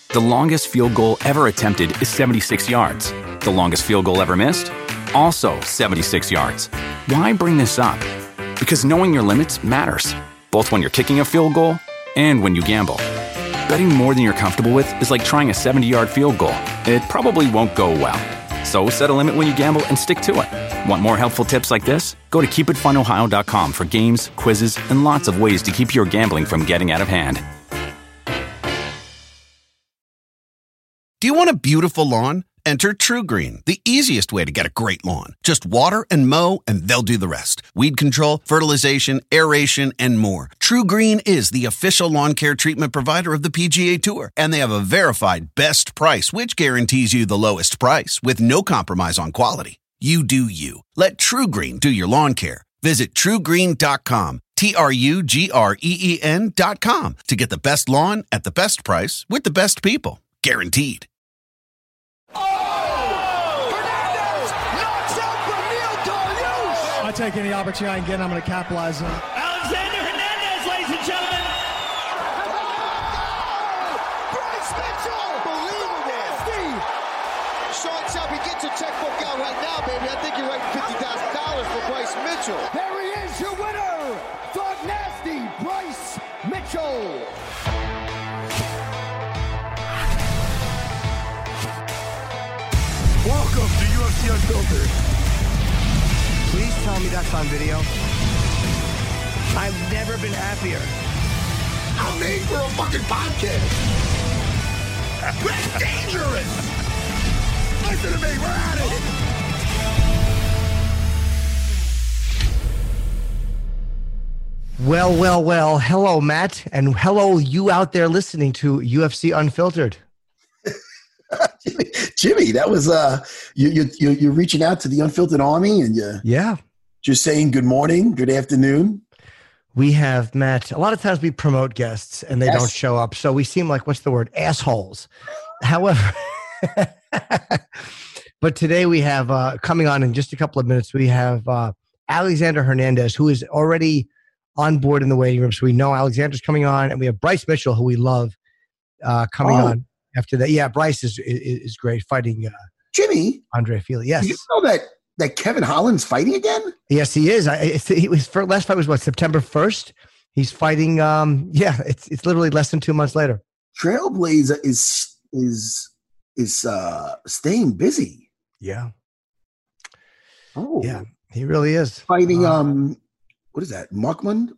The longest field goal ever attempted is 76 yards. The longest field goal ever missed? Also 76 yards. Why bring this up? Because knowing your limits matters, both when you're kicking a field goal and when you gamble. Betting more than you're comfortable with is like trying a 70-yard field goal. It probably won't go well. So set a limit when you gamble and stick to it. Want more helpful tips like this? Go to keepitfunohio.com for games, quizzes, and lots of ways to keep your gambling from getting out of hand. Do you want a beautiful lawn? Enter TruGreen, the easiest way to get a great lawn. Just water and mow, and they'll do the rest. Weed control, fertilization, aeration, and more. TruGreen is the official lawn care treatment provider of the PGA Tour, and they have a verified best price, which guarantees you the lowest price with no compromise on quality. You do you. Let TruGreen do your lawn care. Visit TruGreen.com, TruGreen.com, to get the best lawn at the best price with the best people. Guaranteed. I'll take any opportunity I can get. I'm going to capitalize on it. Alexander Hernandez, ladies and gentlemen. Bryce Mitchell. Unbelievable. Steve. Sean Shelby, get your checkbook out right now, baby. I think you're writing $50,000 for Bryce Mitchell. There he is, your winner, Dog Nasty, Bryce Mitchell. Welcome to UFC Unfiltered. Please tell me that's on video. I've never been happier. I'm made for a fucking podcast. That's dangerous. Listen to me, we're at it. Well. Hello, Matt, and hello, you out there listening to UFC Unfiltered. Jimmy, that was you're reaching out to the Unfiltered Army, and Yeah. just saying good morning, good afternoon. We have, Matt, a lot of times we promote guests and they Yes. don't show up. So we seem like, what's the word? Assholes. However, but today we have, coming on in just a couple of minutes, we have Alexander Hernandez, who is already on board in the waiting room. So we know Alexander's coming on, and we have Bryce Mitchell, who we love, coming on after that. Yeah, Bryce is great, fighting Jimmy, Andre Fili. Yes. do you know that Kevin Holland's fighting again? Yes, he is. He was last fight was what, September 1st? He's fighting. It's literally less than 2 months later. Trailblazer is staying busy. Yeah. Oh, Yeah, he really is. fighting. What is that? Mahmoud.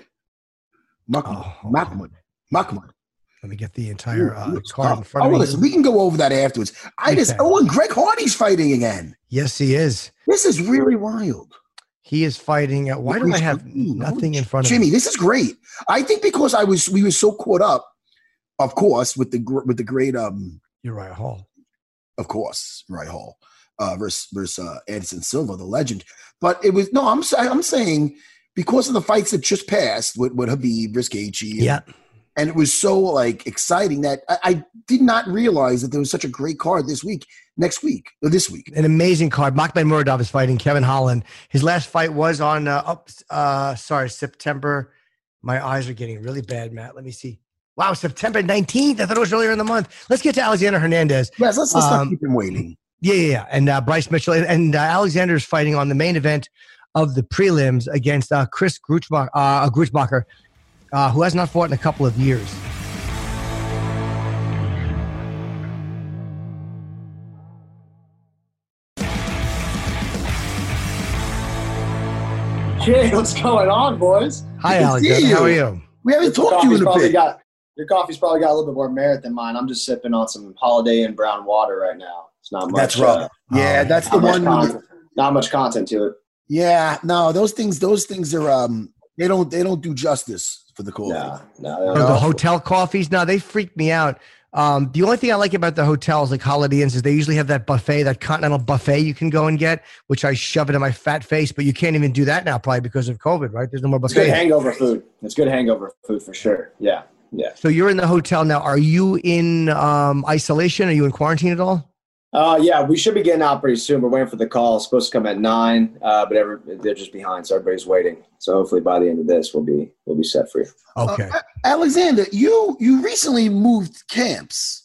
Let me get the entire card in front Oh, of me. listen, we can go over that afterwards. Okay. And Greg Hardy's fighting again. Yes, he is. This is really wild. He is fighting. Why do I have nothing in front of Jimmy, me? this is great. I think because we were so caught up, of course, with the great Uriah Hall. of course, Uriah Hall versus Anderson Silva, the legend. But it was I'm saying because of the fights that just passed with Khabib versus Gaethje. Yeah. And it was so like exciting that I did not realize that there was such a great card this week. An amazing card. Makhmed Muradov is fighting Kevin Holland. His last fight was on September. My eyes are getting really bad, Matt. Let me see. Wow, September 19th. I thought it was earlier in the month. Let's get to Alexander Hernandez. Yes, let's not keep him waiting. Yeah. And Bryce Mitchell. And Alexander is fighting on the main event of the prelims against Chris Gruetzmacher, who has not fought in a couple of years. Hey, what's going on, boys? Hi, Good to see Alexander. you. How are you? We haven't talked to you in a bit. Your coffee's probably got a little bit more merit than mine. I'm just sipping on some Holiday Inn brown water right now. It's not much. That's right. Yeah, that's the not much one. content- Not much content to it. Yeah, no, those things are they don't do justice for the coffee. No. The hotel coffees, no, they freak me out. The only thing I like about the hotels, like Holiday Inns, is they usually have that buffet, that continental buffet you can go and get, which I shove it in my fat face. But you can't even do that now, probably because of COVID, right? There's no more It's good buffet. hangover food. It's good hangover food for sure. Yeah. So you're in the hotel now. Are you in isolation? Are you in quarantine at all? Yeah, we should be getting out pretty soon. We're waiting for the call. It's supposed to come at 9, but they're just behind, so everybody's waiting. So hopefully by the end of this, we'll be set free. Okay. Alexander, you recently moved camps.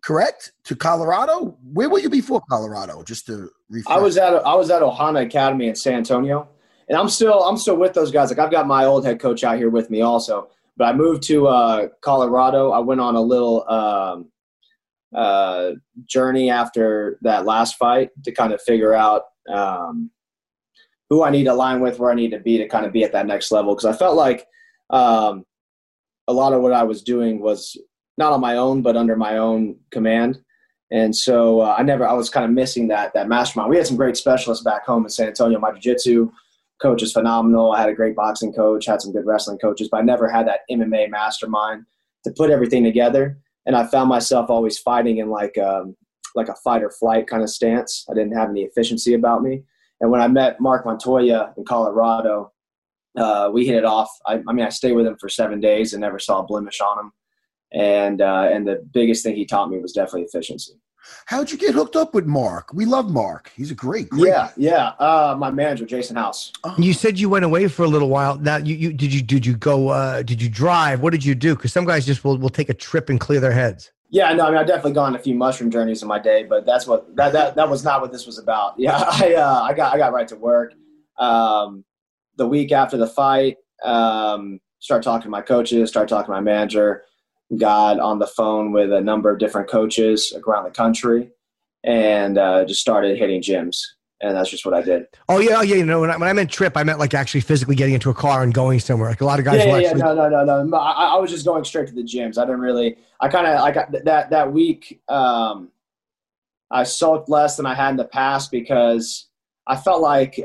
correct? To Colorado? Where were you before Colorado? Just to refresh. I was at Ohana Academy in San Antonio, and I'm still with those guys. Like I've got my old head coach out here with me also. But I moved to Colorado. I went on a little journey after that last fight to kind of figure out who I need to align with, where I need to be to kind of be at that next level. Because I felt like a lot of what I was doing was not on my own, but under my own command. And so I was kind of missing that mastermind. We had some great specialists back home in San Antonio. My jiu-jitsu coach is phenomenal. I had a great boxing coach, had some good wrestling coaches, but I never had that MMA mastermind to put everything together. And I found myself always fighting in like a fight or flight kind of stance. I didn't have any efficiency about me. And when I met Mark Montoya in Colorado, we hit it off. I stayed with him for 7 days and never saw a blemish on him. And the biggest thing he taught me was definitely efficiency. How'd you get hooked up with Mark? We love Mark. He's a great. Yeah. My manager, Jason House. You said you went away for a little while. Now, did you go? Did you drive? What did you do? Because some guys just will take a trip and clear their heads. Yeah, no, I've definitely gone on a few mushroom journeys in my day, but that was not what this was about. Yeah, I got right to work. The week after the fight, started talking to my coaches, started talking to my manager. Got on the phone with a number of different coaches around the country and just started hitting gyms. And that's just what I did. Oh, yeah. You know, when I meant trip, I meant like actually physically getting into a car and going somewhere. Like a lot of guys. No. I was just going straight to the gyms. I didn't really – I got that week I sulked less than I had in the past because I felt like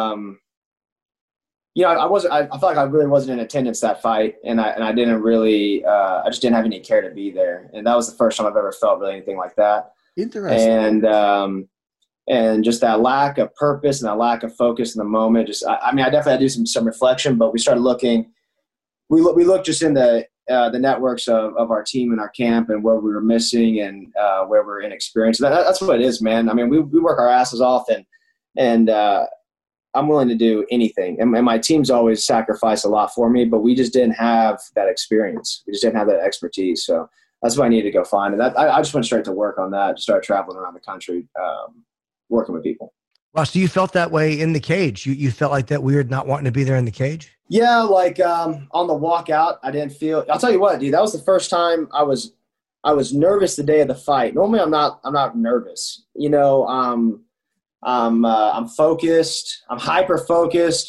I felt like I really wasn't in attendance that fight, and I didn't really, I just didn't have any care to be there, and that was the first time I've ever felt really anything like that. Interesting. And just that lack of purpose and that lack of focus in the moment. I definitely had to do some reflection, but we started looking. We looked just in the networks of our team and our camp and where we were missing and where we're inexperienced. That's what it is, man. I mean, we work our asses off, and I'm willing to do anything. And my team's always sacrificed a lot for me, but we just didn't have that experience. We just didn't have that expertise. So that's what I needed to go find. And I just went straight to work on that, just started traveling around the country, working with people. Ross, do you felt that way in the cage? You felt like that weird not wanting to be there in the cage? Yeah, like on the walk out, I didn't feel – I'll tell you what, dude, that was the first time I was nervous the day of the fight. Normally I'm not nervous. You know, I'm focused. I'm hyper focused,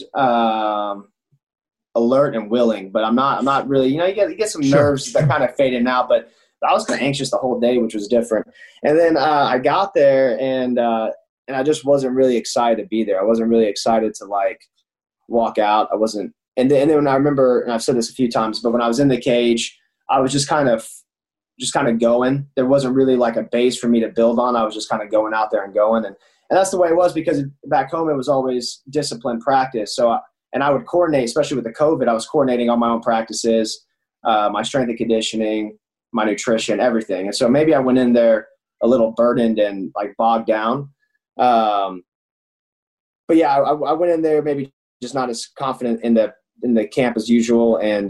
alert and willing, but I'm not really. You know, you get some nerves that kind of fade in and out. But I was kind of anxious the whole day, which was different. And then I got there, and I just wasn't really excited to be there. I wasn't really excited to like walk out. I wasn't. And then when I remember, and I've said this a few times, but when I was in the cage, I was just kind of going. There wasn't really like a base for me to build on. I was just kind of going out there and going. And that's the way it was because back home it was always disciplined practice. So, and I would coordinate, especially with the COVID, I was coordinating all my own practices, my strength and conditioning, my nutrition, everything. And so maybe I went in there a little burdened and like bogged down. But yeah, I went in there maybe just not as confident in the camp as usual. And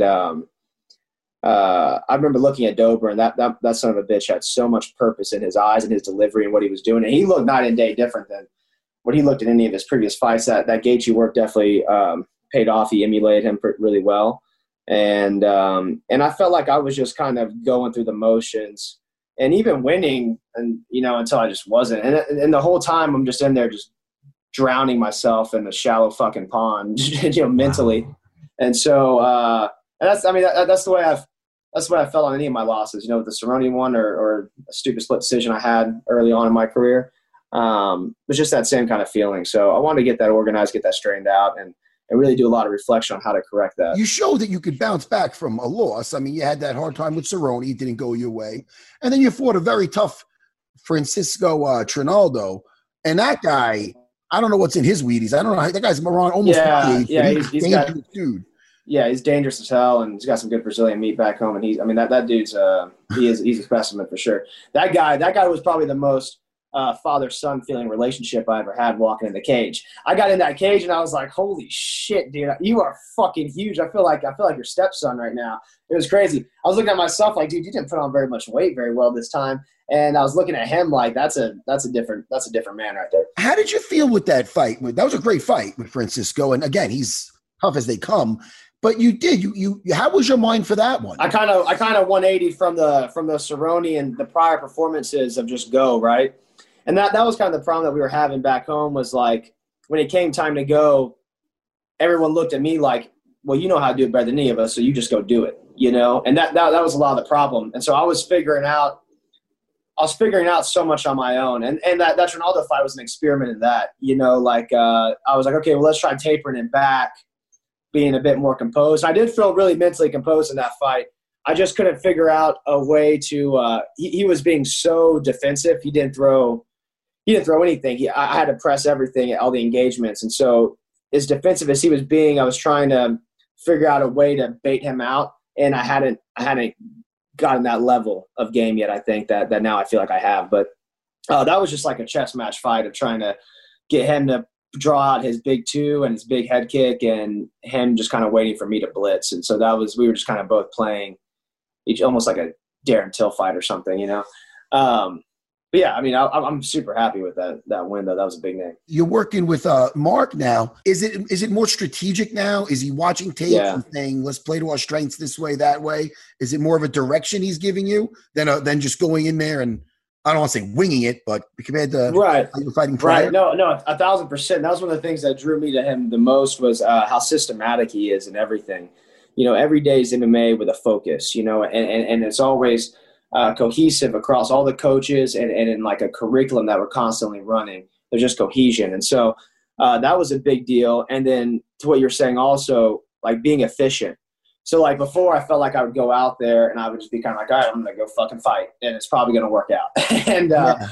I remember looking at Dober, and that son of a bitch had so much purpose in his eyes and his delivery and what he was doing. And he looked night and day different than what he looked in any of his previous fights. That Gaethje work definitely paid off. He emulated him really well. And I felt like I was just kind of going through the motions and even winning, and until I just wasn't. And the whole time I'm just in there just drowning myself in a shallow fucking pond, mentally. Wow. And so that's the way I felt on any of my losses, with the Cerrone one or a stupid split decision I had early on in my career. It was just that same kind of feeling. So I wanted to get that organized, get that straightened out, and really do a lot of reflection on how to correct that. You showed that you could bounce back from a loss. I mean, you had that hard time with Cerrone. It didn't go your way. And then you fought a very tough Francisco Trinaldo. And that guy, I don't know what's in his Wheaties. I don't know. That guy's around almost 48. Yeah, he's got – dude. Yeah, he's dangerous as hell, and he's got some good Brazilian meat back home. And that dude's he's a specimen for sure. That guy was probably the most father-son feeling relationship I ever had walking in the cage. I got in that cage and I was like, holy shit, dude, you are fucking huge. I feel like your stepson right now. It was crazy. I was looking at myself like, dude, you didn't put on very much weight very well this time. And I was looking at him like that's a different man right there. How did you feel with that fight? That was a great fight with Francisco, and again, he's tough as they come. But you did you how was your mind for that one? I kind of 180 from the Cerrone and the prior performances of just go right, and that was kind of the problem that we were having back home was like when it came time to go, everyone looked at me like, well, you know how to do it better than any of us, so you just go do it, you know, and that was a lot of the problem, and so I was figuring out so much on my own. And that Ronaldo fight was an experiment in that, you know, like I was like, okay, well, let's try tapering it back, being a bit more composed. I did feel really mentally composed in that fight. I just couldn't figure out a way to he was being so defensive. He didn't throw anything. I had to press everything at all the engagements. And so as defensive as he was being, I was trying to figure out a way to bait him out. And I hadn't gotten that level of game yet. I think that now I feel like I have, but that was just like a chess match fight of trying to get him to draw out his big two and his big head kick and him just kind of waiting for me to blitz. And so we were just kind of both playing each almost like a Darren Till fight or something, you know? But yeah, I mean, I'm super happy with that win though. That was a big name. You're working with Mark now. Is it more strategic now? Is he watching tape and saying, let's play to our strengths this way, that way? Is it more of a direction he's giving you than just going in there and, I don't want to say winging it, but compared to right. how you were fighting prior? Right. No, 1,000%. That was one of the things that drew me to him the most was how systematic he is in everything. You know, every day is MMA with a focus, you know, and it's always cohesive across all the coaches and in like a curriculum that we're constantly running. There's just cohesion. And so that was a big deal. And then to what you're saying also, like being efficient. So like before I felt like I would go out there and I would just be kind of like, all right, I'm going to go fucking fight and it's probably going to work out. And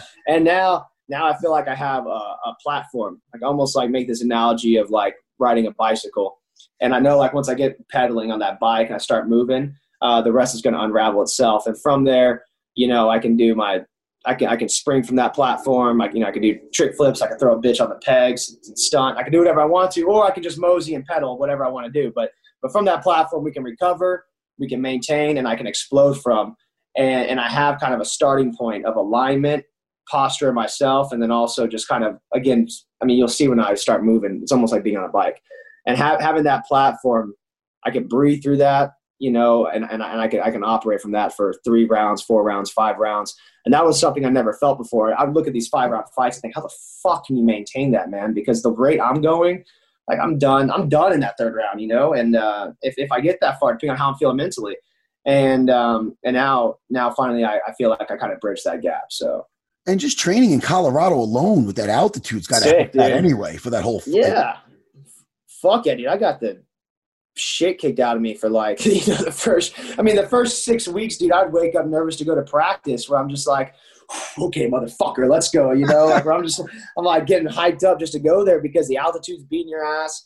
now I feel like I have a platform, like almost like make this analogy of like riding a bicycle. And I know like once I get pedaling on that bike and I start moving, the rest is going to unravel itself. And from there, you know, I can do I can spring from that platform. I can do trick flips. I can throw a bitch on the pegs and stunt. I can do whatever I want to, or I can just mosey and pedal, whatever I want to do. But from that platform, we can recover, we can maintain, and I can explode from. And I have kind of a starting point of alignment, posture of myself, and then also just kind of, again, I mean, you'll see when I start moving, it's almost like being on a bike. And having that platform, I can breathe through that, you know, and I can operate from that for 3 rounds, 4 rounds, 5 rounds. And that was something I never felt before. I would look at these 5-round fights and think, how the fuck can you maintain that, man? Because the rate I'm going, like I'm done in that 3rd round, you know? And if I get that far, depending on how I'm feeling mentally. And now finally I feel like I kind of bridged that gap. So. And just training in Colorado alone with that altitude's got to help that anyway for that whole fight. Yeah. Fuck it, dude. I got the shit kicked out of me for like, the first 6 weeks, dude, I'd wake up nervous to go to practice where I'm just like, okay, motherfucker, let's go, you know, like where I'm like getting hyped up just to go there because the altitude's beating your ass,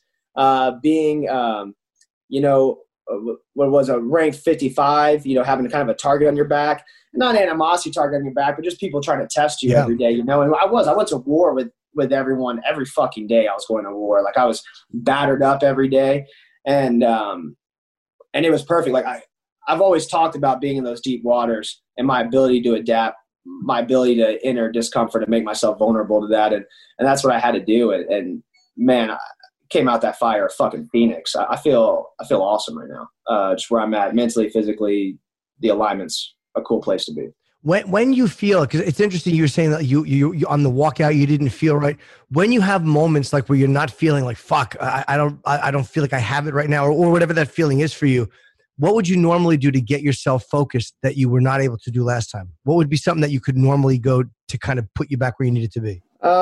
you know, what was a ranked 55, you know, having kind of a target on your back, not an animosity target on your back, but just people trying to test you every day, you know, and I went to war with everyone every fucking day. I was going to war. Like I was battered up every day. And it was perfect. Like I've always talked about being in those deep waters and my ability to adapt, my ability to enter discomfort and make myself vulnerable to that. And that's what I had to do. And man, I came out that fire a fucking phoenix. I feel awesome right now. Just where I'm at mentally, physically, the alignment's a cool place to be. When you feel, because it's interesting, you were saying that you on the walkout you didn't feel right. When you have moments like where you're not feeling like fuck, I don't feel like I have it right now, or whatever that feeling is for you, what would you normally do to get yourself focused that you were not able to do last time? What would be something that you could normally go to kind of put you back where you needed to be?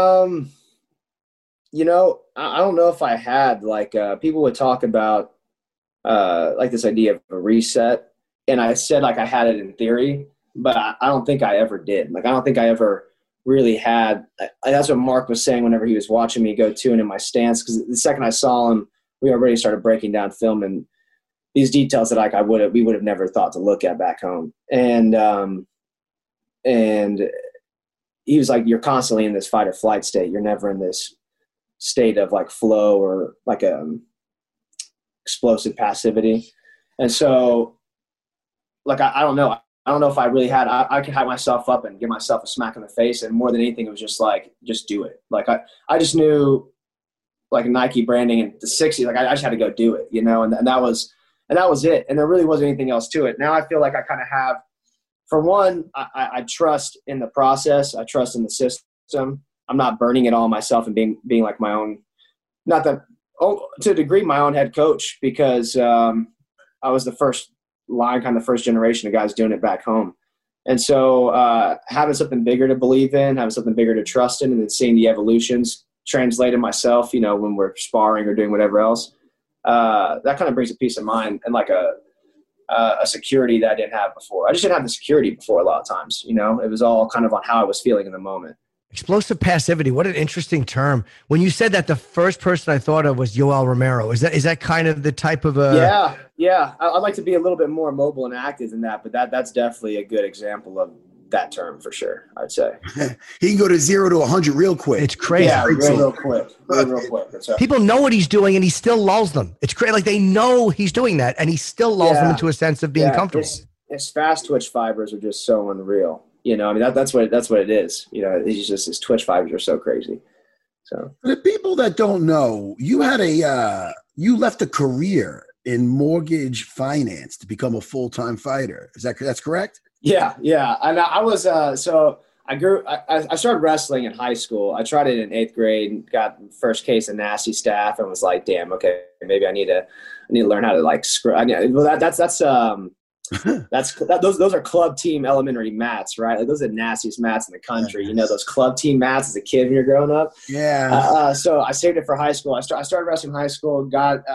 You know, I don't know if I had like people would talk about like this idea of a reset, and I said like I had it in theory. But I don't think I ever did. Like, I don't think I ever really had – that's what Mark was saying whenever he was watching me go to and in my stance. Because the second I saw him, we already started breaking down film and these details that like we would have never thought to look at back home. And he was like, you're constantly in this fight or flight state. You're never in this state of like flow or like explosive passivity. And so, like, I don't know. I don't know if I really had, I could hype myself up and give myself a smack in the face. And more than anything, it was just like, just do it. Like I just knew like Nike branding and the 60s, like I just had to go do it, you know? And that was it. And there really wasn't anything else to it. Now I feel like I kind of have, for one, I trust in the process. I trust in the system. I'm not burning it all myself and being like my own, not that, to a degree, my own head coach, because I was the first generation of guys doing it back home. And so having something bigger to believe in, having something bigger to trust in, and then seeing the evolutions translated myself, you know, when we're sparring or doing whatever else, that kind of brings a peace of mind and like a security that I didn't have before. I just didn't have the security before a lot of times, you know. It was all kind of on how I was feeling in the moment. Explosive passivity. What an interesting term. When you said that, the first person I thought of was Yoel Romero. Is that kind of the type of a? Yeah. I'd like to be a little bit more mobile and active than that, but that's definitely a good example of that term for sure, I'd say. He can go to 0 to 100 real quick. It's crazy. Yeah, real quick. Real quick. That's right. People know what he's doing, and he still lulls them. It's crazy. Like they know he's doing that, and he still lulls them into a sense of being comfortable. His fast twitch fibers are just so unreal. You know, I mean, that's what it is. You know, it's just his twitch fibers are so crazy. So for the people that don't know, you had you left a career in mortgage finance to become a full-time fighter. That's correct? Yeah. And I was so I started wrestling in high school. I tried it in 8th grade and got first case of nasty staph and was like, damn, okay, maybe I need to learn how to like those are club team elementary mats, right? Like those are the nastiest mats in the country. You know, those club team mats as a kid when you're growing up. Yeah. So I saved it for high school. I started wrestling in high school,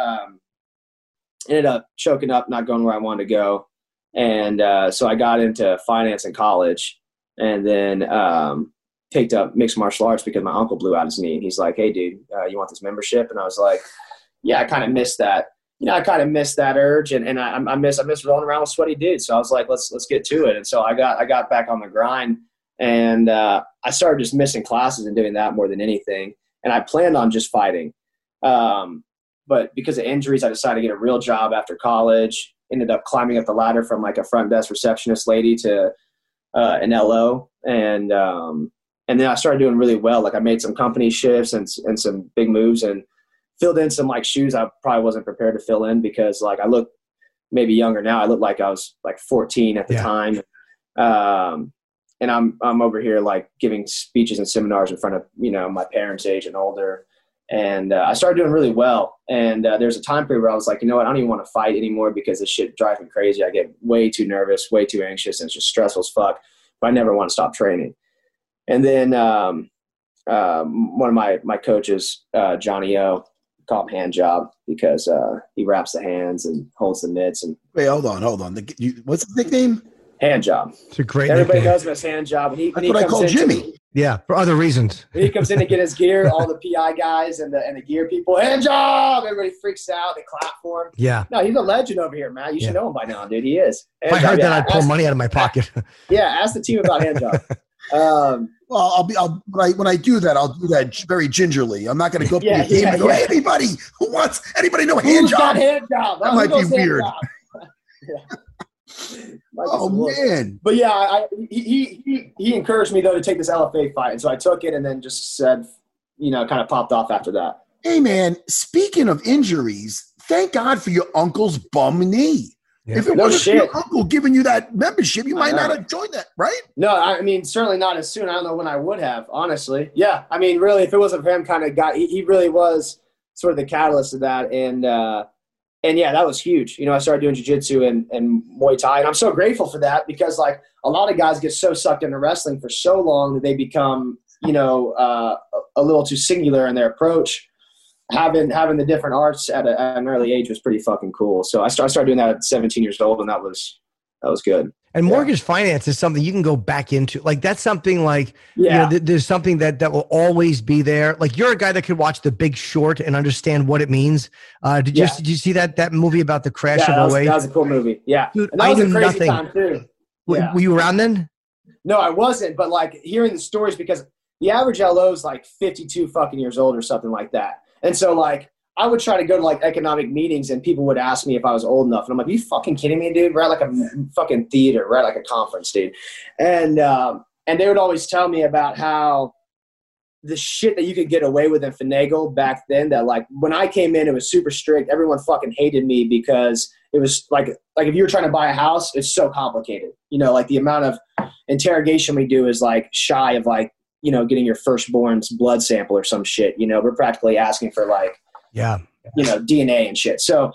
ended up choking up, not going where I wanted to go. And so I got into finance in college and then picked up mixed martial arts because my uncle blew out his knee. And he's like, hey, dude, you want this membership? And I was like, yeah, I kind of missed that. You know, I kind of missed that urge, and I miss rolling around with sweaty dudes. So I was like, let's get to it. And so I got back on the grind, and I started just missing classes and doing that more than anything. And I planned on just fighting, but because of injuries, I decided to get a real job after college. Ended up climbing up the ladder from like a front desk receptionist lady to an LO, and then I started doing really well. Like I made some company shifts and some big moves and filled in some like shoes I probably wasn't prepared to fill in because like I look maybe younger now. I look like I was like 14 at the time. And I'm over here like giving speeches and seminars in front of, you know, my parents' age and older. And I started doing really well. And there's a time period where I was like, you know what, I don't even want to fight anymore because this shit drives me crazy. I get way too nervous, way too anxious, and it's just stressful as fuck. But I never want to stop training. And then one of my coaches, Johnny O, call him Hand Job because he wraps the hands and holds the mitts. And wait, hold on. What's the nickname? Hand Job. It's a great Everybody nickname. knows him as Hand Job. That's what I call Jimmy. Yeah, for other reasons. When he comes in to get his gear, all the PI guys and the gear people, Hand Job. Everybody freaks out. They clap for him. Yeah. No, he's a legend over here, Matt. You should know him by now, dude. He is. If I heard that, I'd pull money out of my pocket. Ask the team about Hand Job. Well, when I do that, I'll do that very gingerly. I'm not going to go up to the team and go, hey, anybody know Hand Who's Job? got Hand Job? That might be weird. Oh man! But yeah, he encouraged me though to take this LFA fight, and so I took it, and then just said, you know, kind of popped off after that. Hey man, speaking of injuries, thank God for your uncle's bum knee. Yeah. If it wasn't for your uncle giving you that membership, you might not have joined that, right? No, I mean certainly not as soon. I don't know when I would have, honestly. Yeah, I mean really, if it wasn't for him, kind of he really was sort of the catalyst of that, and yeah, that was huge. You know, I started doing jiu-jitsu and Muay Thai, and I'm so grateful for that because, like, a lot of guys get so sucked into wrestling for so long that they become, you know, a little too singular in their approach. Having the different arts at an early age was pretty fucking cool. So I started doing that at 17 years old, and that was good. And mortgage finance is something you can go back into. Like that's something like, you know, there's something that will always be there. Like you're a guy that could watch The Big Short and understand what it means. Did you see that movie about the crash of 08? That was a cool movie. Yeah. Dude, and that was a crazy time too. Yeah. Were you around then? No, I wasn't. But like hearing the stories, because the average LO is like 52 fucking years old or something like that. And so like I would try to go to like economic meetings and people would ask me if I was old enough. And I'm like, are you fucking kidding me, dude? We're at like a fucking theater. We're at like a conference, dude. And they would always tell me about how the shit that you could get away with in Finagle back then, that like when I came in, it was super strict. Everyone fucking hated me because it was like if you were trying to buy a house, it's so complicated. You know, like the amount of interrogation we do is like shy of like, you know, getting your firstborn's blood sample or some shit. You know, we're practically asking for like, you know, DNA and shit. So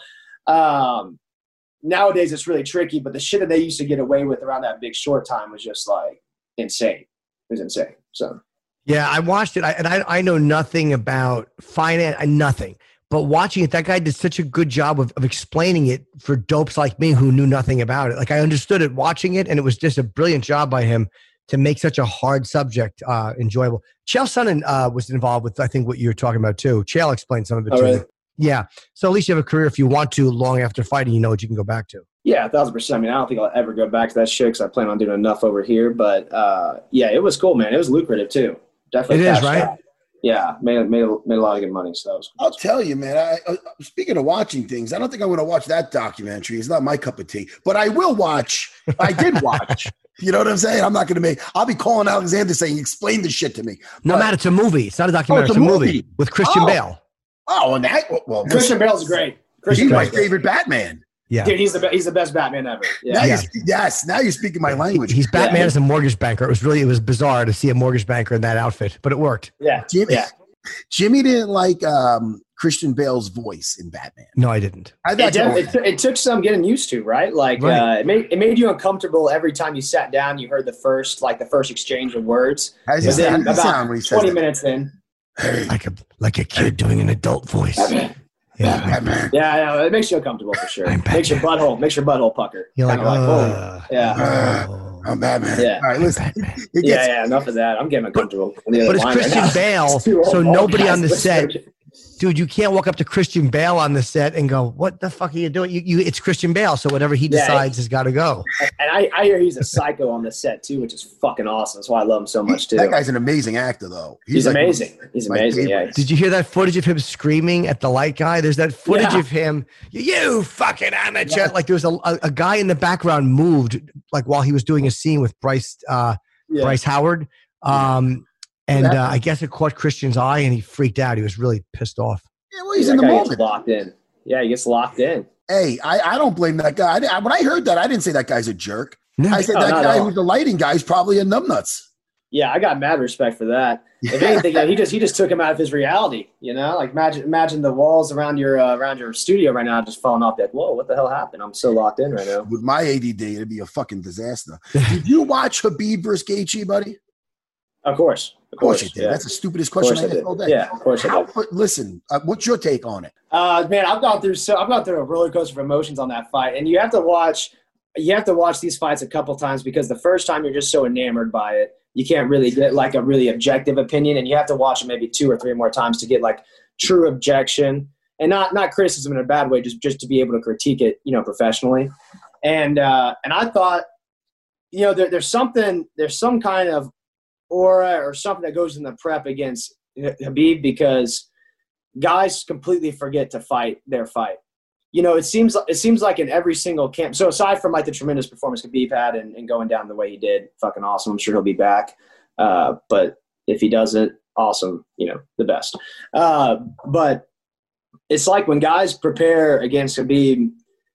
nowadays it's really tricky, but the shit that they used to get away with around that Big Short time was just like insane. It was insane. So yeah, I watched it, and I know nothing about finance, nothing. But watching it, that guy did such a good job of explaining it for dopes like me who knew nothing about it. Like I understood it watching it, and it was just a brilliant job by him to make such a hard subject enjoyable. Chael Sonnen was involved with, I think, what you were talking about too. Chael explained some of it too. Yeah. So at least you have a career if you want to long after fighting, you know what you can go back to. Yeah, 1,000%. I mean, I don't think I'll ever go back to that shit because I plan on doing enough over here. But yeah, it was cool, man. It was lucrative too. Definitely. It is, right? Out. Yeah, made a lot of good money. So that was cool. I'll tell you, man. Speaking of watching things, I don't think I'm going to watch that documentary. It's not my cup of tea, but I will watch. I did watch. You know what I'm saying? I'm not going to I'll be calling Alexander saying, explain this shit to me. No, Matt, it's a movie. It's not a documentary. It's a movie with Christian Bale. Oh, and that, well, Christian Bale's great. He's my favorite Batman. Yeah. Dude, he's the best Batman ever. Yeah. Now you're speaking my language. He's Batman as a mortgage banker. It was bizarre to see a mortgage banker in that outfit, but it worked. Yeah. Jimmy didn't like Christian Bale's voice in Batman. No, I didn't. It took some getting used to, right? Like it made you uncomfortable every time you sat down. You heard the first exchange of words. How does he sound when he says 20 minutes in? Hey. Like a kid doing an adult voice. Batman. Yeah, it makes you uncomfortable for sure. Makes your butthole pucker. You're like, I'm Batman. Yeah. All right, listen. Enough of that. I'm getting uncomfortable. But it's Christian Bale, so nobody on the set. Dude, you can't walk up to Christian Bale on the set and go, "What the fuck are you doing?" It's Christian Bale, so whatever he decides has got to go. And I hear he's a psycho on the set too, which is fucking awesome. That's why I love him so much too. That guy's an amazing actor, though. He's amazing. He's amazing. Yeah. Did you hear that footage of him screaming at the light guy? There's that footage of him. You fucking amateur! Yeah. Like there was a guy in the background moved like while he was doing a scene with Bryce Howard. And I guess it caught Christian's eye, and he freaked out. He was really pissed off. Yeah, well, he's in the moment. Locked in. Yeah, he gets locked in. Hey, I don't blame that guy. When I heard that, I didn't say that guy's a jerk. I said that guy who's the lighting guy is probably a numbnuts. Yeah, I got mad respect for that. If anything, he just took him out of his reality. You know, like imagine the walls around your studio right now just falling off. Like, whoa, what the hell happened? I'm so locked in right now. With my ADD, it'd be a fucking disaster. Did you watch Khabib versus Gaethje, buddy? Of course you did. Yeah. That's the stupidest question I asked all day. Yeah, of course I did. Listen, what's your take on it? Man, I've gone through a roller coaster of emotions on that fight, and you have to watch these fights a couple times because the first time you're just so enamored by it, you can't really get like a really objective opinion, and you have to watch it maybe 2 or 3 more times to get like true objection and not criticism in a bad way, just to be able to critique it, you know, professionally. And I thought, you know, there's some kind of aura or something that goes in the prep against Khabib because guys completely forget to fight their fight. You know, it seems like in every single camp. So aside from like the tremendous performance Khabib had and going down the way he did, fucking awesome. I'm sure he'll be back. But if he doesn't, awesome. You know, the best. But it's like when guys prepare against Khabib,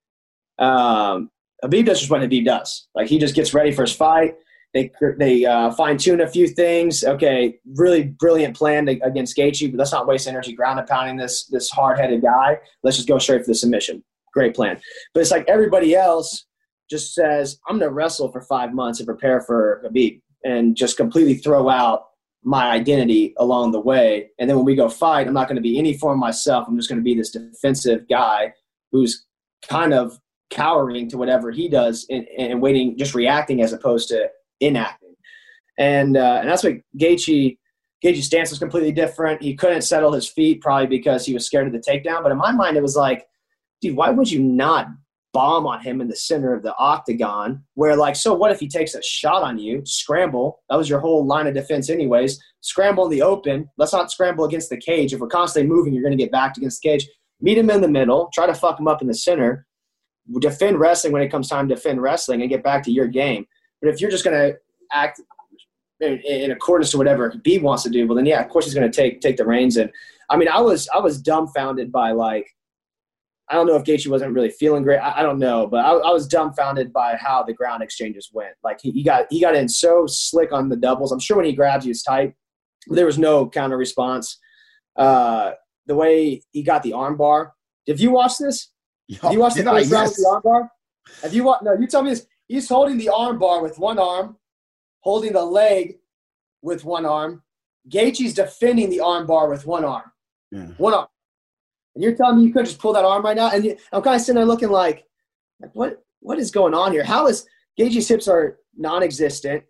Khabib does just what Khabib does. Like he just gets ready for his fight. They fine tune a few things. Okay, really brilliant plan against Gaethje, but let's not waste energy ground and pounding this hard headed guy. Let's just go straight for the submission. Great plan. But it's like everybody else just says, I'm going to wrestle for 5 months and prepare for Khabib and just completely throw out my identity along the way. And then when we go fight, I'm not going to be any form of myself. I'm just going to be this defensive guy who's kind of cowering to whatever he does and waiting, just reacting as opposed to inacting. And that's what Gaethje's stance was completely different. He couldn't settle his feet probably because he was scared of the takedown. But in my mind, it was like, dude, why would you not bomb on him in the center of the octagon where, like, so what if he takes a shot on you? Scramble. That was your whole line of defense anyways. Scramble in the open. Let's not scramble against the cage. If we're constantly moving, you're going to get backed against the cage. Meet him in the middle. Try to fuck him up in the center. Defend wrestling when it comes time to defend wrestling and get back to your game. But if you're just going to act in accordance to whatever Khabib wants to do, well, then, yeah, of course he's going to take the reins. And, I mean, I was dumbfounded by, like, I don't know if Gaethje wasn't really feeling great. I don't know, but I was dumbfounded by how the ground exchanges went. Like he got in so slick on the doubles. I'm sure when he grabs you, it's tight. There was no counter response. The way he got the arm bar. Have you watched this? Have you watched the first round with the arm bar? Have you watched? No, you tell me this. He's holding the arm bar with one arm, holding the leg with one arm. Gaethje's defending the arm bar with one arm. Yeah. One arm. And you're telling me you could just pull that arm right now? And I'm kind of sitting there looking like what is going on here? How is Gaethje's hips are non-existent?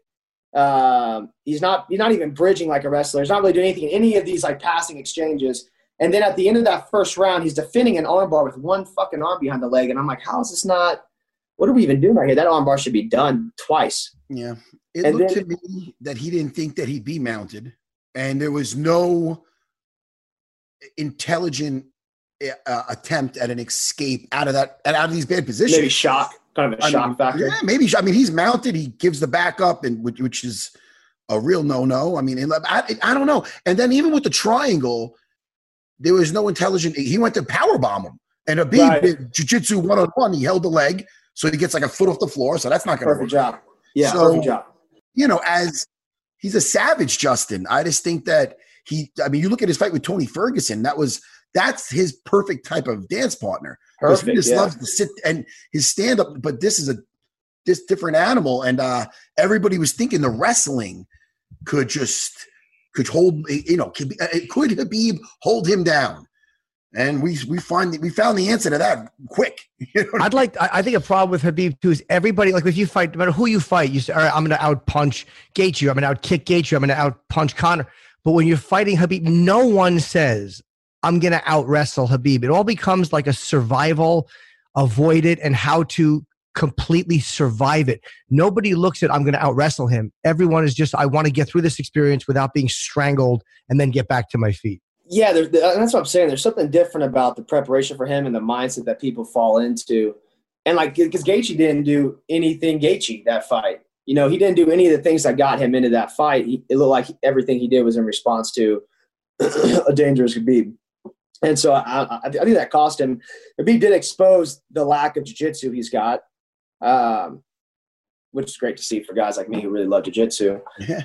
He's not even bridging like a wrestler. He's not really doing anything in any of these like passing exchanges. And then at the end of that first round, he's defending an armbar with one fucking arm behind the leg. And I'm like, how is this not? What are we even doing right here? That armbar should be done twice. Yeah, it looked to me that he didn't think that he'd be mounted, and there was no intelligent attempt at an escape out of these bad positions. Maybe shock, kind of a shock factor. Yeah, maybe. I mean, he's mounted. He gives the backup, and which is a real no-no. I mean, I don't know. And then even with the triangle, there was no intelligent. He went to powerbomb him, and Khabib did jiu-jitsu one-on-one. He held the leg, so he gets like a foot off the floor. So that's not going to work. Perfect job. Yeah, so, perfect job. You know, as he's a savage, Justin. I just think that you look at his fight with Tony Ferguson. That's his perfect type of dance partner. Perfect. He just loves to sit and his stand up, but this is this different animal. And everybody was thinking the wrestling could hold, could Khabib hold him down? And we found the answer to that quick. I think a problem with Khabib too is everybody, like if you fight, no matter who you fight, you say, all right, I'm going to out punch Gaethje, I'm going to out kick Gaethje, I'm going to out punch Conor. But when you're fighting Khabib, no one says, I'm going to out wrestle Khabib. It all becomes like a survival, avoid it, and how to completely survive it. Nobody looks at, I'm going to out wrestle him. Everyone is just, I want to get through this experience without being strangled and then get back to my feet. Yeah, that's what I'm saying. There's something different about the preparation for him and the mindset that people fall into. And like, because Gaethje didn't do anything Gaethje that fight. You know, he didn't do any of the things that got him into that fight. It looked like everything he did was in response to a dangerous Khabib. And so I think that cost him. Khabib did expose the lack of jiu-jitsu he's got, which is great to see for guys like me who really love jiu-jitsu. Yeah.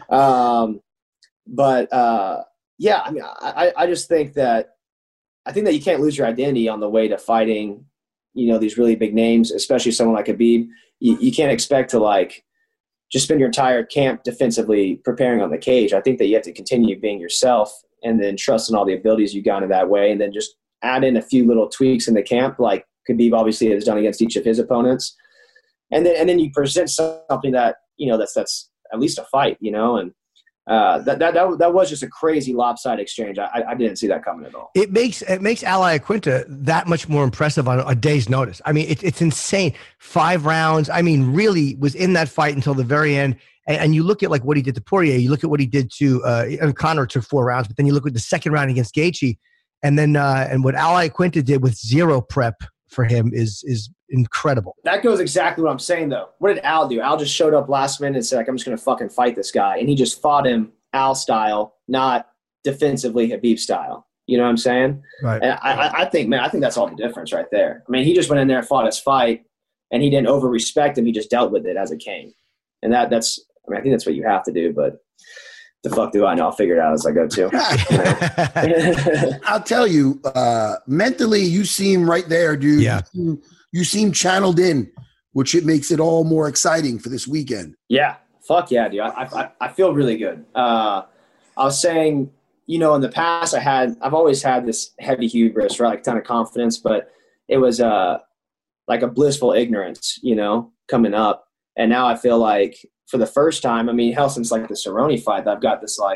Yeah, I mean, I just think that you can't lose your identity on the way to fighting, these really big names, especially someone like Khabib. You can't expect to like just spend your entire camp defensively preparing on the cage. I think that you have to continue being yourself and then trust in all the abilities you got in that way, and then just add in a few little tweaks in the camp, like Khabib obviously has done against each of his opponents, and then you present something that that's at least a fight, and that was just a crazy lopsided exchange. I didn't see that coming at all. It makes Al Iaquinta that much more impressive on a day's notice. I mean, it's insane. 5 rounds. I mean, really was in that fight until the very end. And you look at like what he did to Poirier, you look at what he did to Conor took 4 rounds, but then you look at the second round against Gaethje, and then and what Al Iaquinta did with 0 prep for him is incredible. That goes exactly what I'm saying though. What did Al do? Al just showed up last minute and said, like, I'm just going to fucking fight this guy, and he just fought him Al style, not defensively Khabib style. You know what I'm saying? Right. And I think that's all the difference right there. I mean, he just went in there and fought his fight, and he didn't over respect him. He just dealt with it as it came, and that's. I mean, I think that's what you have to do, but the fuck do I know? I'll figure it out as I go too. I'll tell you, mentally, you seem right there, dude. Yeah. You seem channeled in, which it makes it all more exciting for this weekend. Yeah. Fuck yeah, dude. I feel really good. I was saying, in the past I've always had this heavy hubris, right? Like a ton of confidence, but it was like a blissful ignorance, coming up. And now I feel like, for the first time, I mean, hell, since like the Cerrone fight, I've got this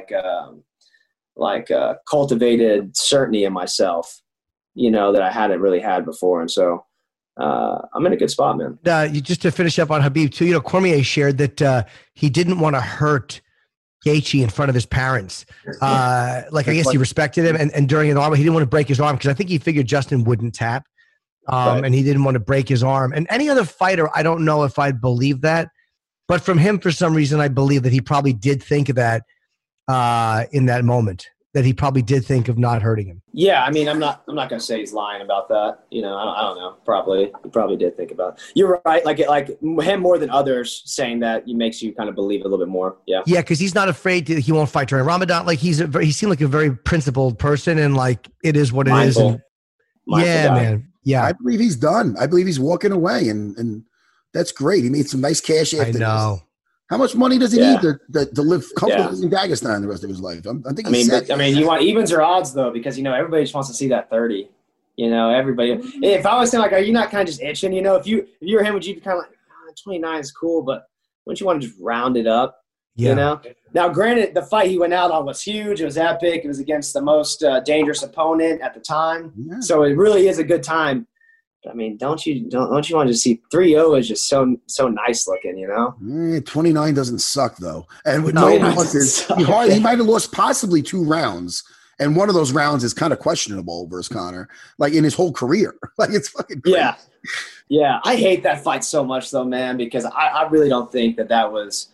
cultivated certainty in myself, that I hadn't really had before. And so I'm in a good spot, man. Just to finish up on Khabib too, Cormier shared that he didn't want to hurt Gaethje in front of his parents. I guess he respected him, and during an arm, he didn't want to break his arm because I think he figured Justin wouldn't tap, right. And he didn't want to break his arm. And any other fighter, I don't know if I'd believe that, but from him, for some reason, I believe that he probably did think of that in that moment. That he probably did think of not hurting him. Yeah, I mean, I'm not going to say he's lying about that. I don't know. He probably did think about it. You're right. Like him more than others saying that makes you kind of believe it a little bit more. Yeah. Yeah, because he's not afraid he won't fight during Ramadan. Like he seemed like a very principled person, and like it is what it is. And, yeah, man. Yeah, I believe he's done. I believe he's walking away, and that's great. He made some nice cash after I know. This. How much money does he need to live comfortably in Dagestan the rest of his life? I mean, you want evens or odds though, because everybody just wants to see that 30. Everybody. If I was saying like, are you not kind of just itching? If you were him, would you be kind of like, 29 is cool, but wouldn't you want to just round it up? Yeah. Now, granted, the fight he went out on was huge. It was epic. It was against the most dangerous opponent at the time, so it really is a good time. I mean, don't you want to see 3-0 is just so nice looking, 29 doesn't suck though, and with no losses, he might have lost possibly 2 rounds, and one of those rounds is kind of questionable versus Conor, like in his whole career. Like it's fucking crazy. Yeah. I hate that fight so much though, man, because I really don't think that was.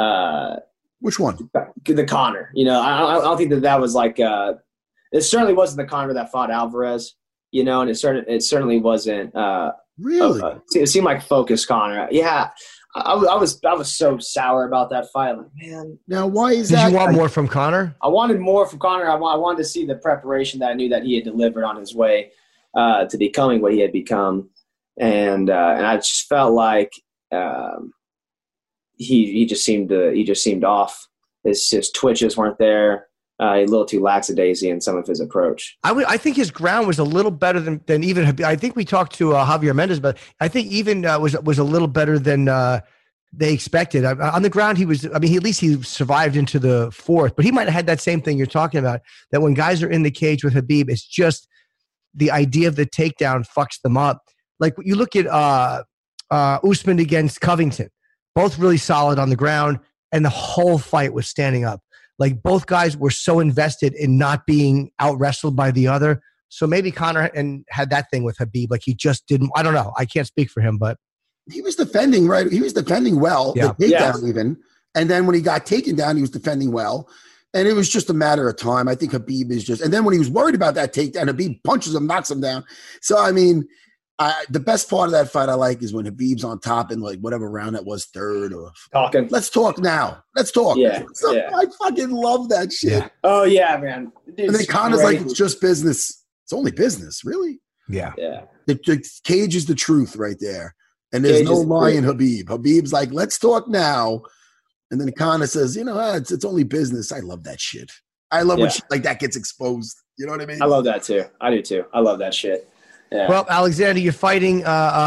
Which one? The Conor. I don't think that was like. It certainly wasn't the Conor that fought Alvarez. And it certainly wasn't really. It seemed like focused Conor. Yeah, I was so sour about that fight. Like, man. Now, why is that? Did you want more from Conor? I wanted more from Conor. I wanted to see the preparation that I knew that he had delivered on his way to becoming what he had become, and I just felt like he just seemed off. His twitches weren't there. A little too lackadaisy in some of his approach. I think his ground was a little better than even. I think we talked to Javier Mendez, but I think even was a little better than they expected. On the ground, he was. I mean, at least he survived into the 4th. But he might have had that same thing you're talking about. That when guys are in the cage with Khabib, it's just the idea of the takedown fucks them up. Like you look at Usman against Covington, both really solid on the ground, and the whole fight was standing up. Like both guys were so invested in not being out wrestled by the other. So maybe Conor had that thing with Khabib. Like he just didn't. I don't know. I can't speak for him, but he was defending right. He was defending well. Yeah. The takedown even, and then when he got taken down, he was defending well. And it was just a matter of time. I think Khabib is just. And then when he was worried about that takedown, Khabib punches him, knocks him down. So I mean. The best part of that fight I like is when Khabib's on top in like whatever round that was, 3rd or talking. Let's talk now. Let's talk. Yeah. I fucking love that shit. Yeah. Oh yeah, man. And then Conor's like, it's just business. It's only business, really. Yeah. Yeah. The cage is the truth right there. And there's no lie in Khabib. Khabib's like, let's talk now. And then Conor says, it's only business. I love that shit. I love when shit like that gets exposed. You know what I mean? I love that too. I do too. I love that shit. Yeah. Well, Alexander, you're fighting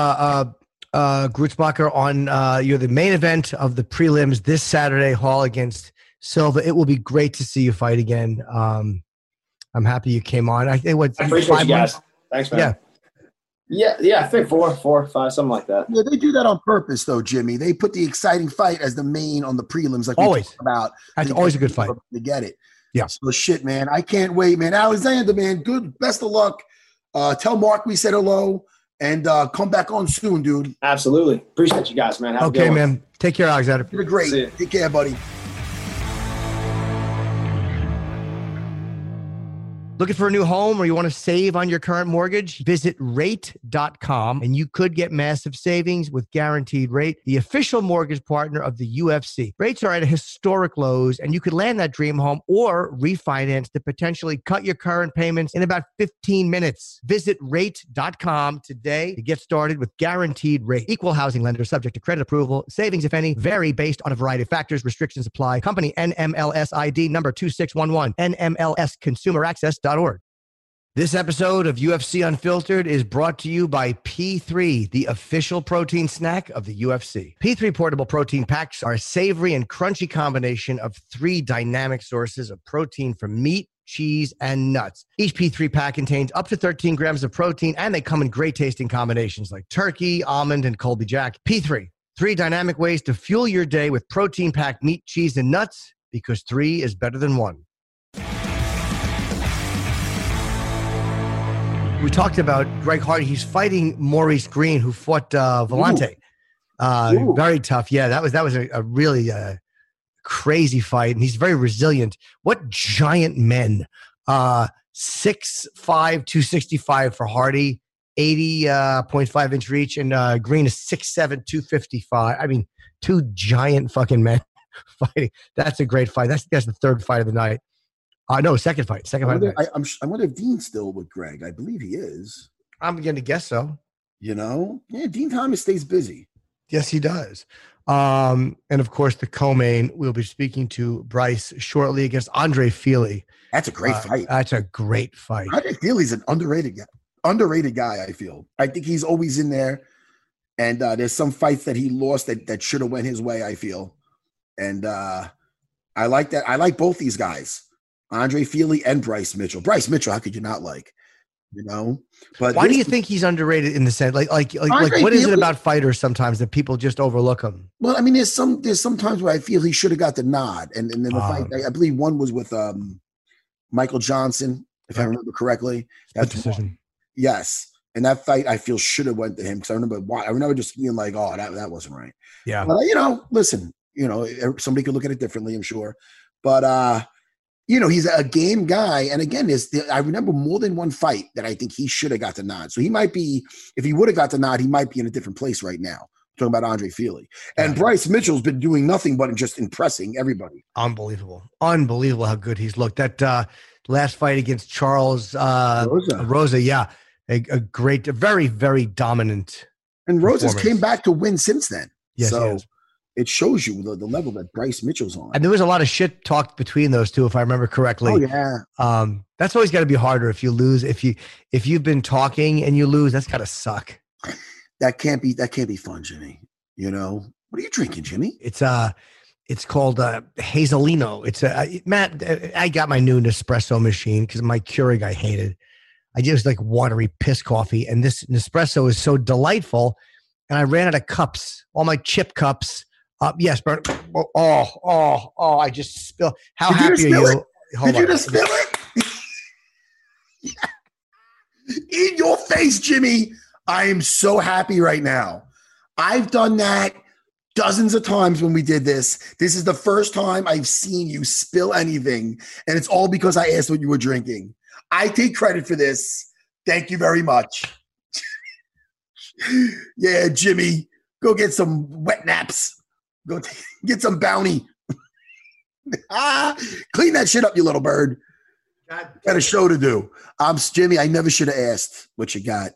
Grutzbacher on you're the main event of the prelims this Saturday, Hall against Silva. It will be great to see you fight again. I'm happy you came on. I think I appreciate you guys. Thanks, man. Yeah. I think 4, 5, something like that. Yeah, they do that on purpose, though, Jimmy. They put the exciting fight as the main on the prelims, like always. We talk about. That's always a good fight. To get it. Yeah. So shit, man. I can't wait, man. Alexander, man. Good. Best of luck. Tell Mark we said hello, and come back on soon, dude. Absolutely. Appreciate you guys, man. Have okay, man. Take care, Alexander. You're great. Take care, buddy. Looking for a new home or you want to save on your current mortgage? Visit rate.com and you could get massive savings with Guaranteed Rate, the official mortgage partner of the UFC. Rates are at historic lows and you could land that dream home or refinance to potentially cut your current payments in about 15 minutes. Visit rate.com today to get started with Guaranteed Rate. Equal housing lender subject to credit approval. Savings, if any, vary based on a variety of factors. Restrictions apply. Company NMLS ID number 2611. NMLSconsumeraccess.org. This episode of UFC Unfiltered is brought to you by P3, the official protein snack of the UFC. P3 portable protein packs are a savory and crunchy combination of 3 dynamic sources of protein from meat, cheese, and nuts. Each P3 pack contains up to 13 grams of protein, and they come in great tasting combinations like turkey, almond, and Colby Jack. P3, 3 dynamic ways to fuel your day with protein-packed meat, cheese, and nuts, because 3 is better than 1. We talked about Greg Hardy. He's fighting Maurice Green, who fought Vellante. Very tough. Yeah, that was a really crazy fight, and he's very resilient. What giant men! 6'5", 265 for Hardy, 80.5 inch reach, and Green is 6'7", 255. I mean, 2 giant fucking men fighting. That's a great fight. That's the third fight of the night. No, second fight. Second fight. I wonder if Dean's still with Greg. I believe he is. I'm going to guess so. You know? Yeah, Dean Thomas stays busy. Yes, he does. And of course, the co-main, we'll be speaking to Bryce shortly against Andre Fili. That's a great fight. That's a great fight. Andre Fili's an underrated guy, I feel. I think he's always in there. And there's some fights that he lost that should have went his way, I feel. And I like that. I like both these guys. Andre Fili and Bryce Mitchell. Bryce Mitchell, how could you not like? You know, but why do you think he's underrated in the sense? Like what is it about fighters sometimes that people just overlook him? Well, I mean, there's some times where I feel he should have got the nod, and then the fight. I believe one was with Michael Johnson, if I remember correctly. That's decision. Yes, and that fight I feel should have went to him because I remember just being like, oh, that wasn't right. Yeah, but listen, somebody could look at it differently, I'm sure, but he's a game guy. And again, I remember more than one fight that I think he should have got the nod. So he might be, if he would have got the nod, he might be in a different place right now. I'm talking about Andre Fili. And Bryce Mitchell's been doing nothing but just impressing everybody. Unbelievable how good he's looked. That last fight against Charles Rosa, yeah. A great, very, very dominant. And Rosa's came back to win since then. Yes, so it shows you the level that Bryce Mitchell's on. And there was a lot of shit talked between those two, if I remember correctly. Oh, yeah. That's always got to be harder if you lose. If you've been talking and you lose, that's got to suck. That can't be fun, Jimmy. What are you drinking, Jimmy? It's called Hazelino. It's Matt. I got my new Nespresso machine because my Keurig I hated. I just like watery piss coffee, and this Nespresso is so delightful. And I ran out of cups, all my chip cups. Yes, but I just spilled. How happy are you? Did you just spill it? In your face, Jimmy. I am so happy right now. I've done that dozens of times when we did this. This is the first time I've seen you spill anything, and it's all because I asked what you were drinking. I take credit for this. Thank you very much. Yeah, Jimmy, go get some wet naps. Go get some Bounty. Clean that shit up, you little bird. Got a show to do. Jimmy, I never should have asked what you got.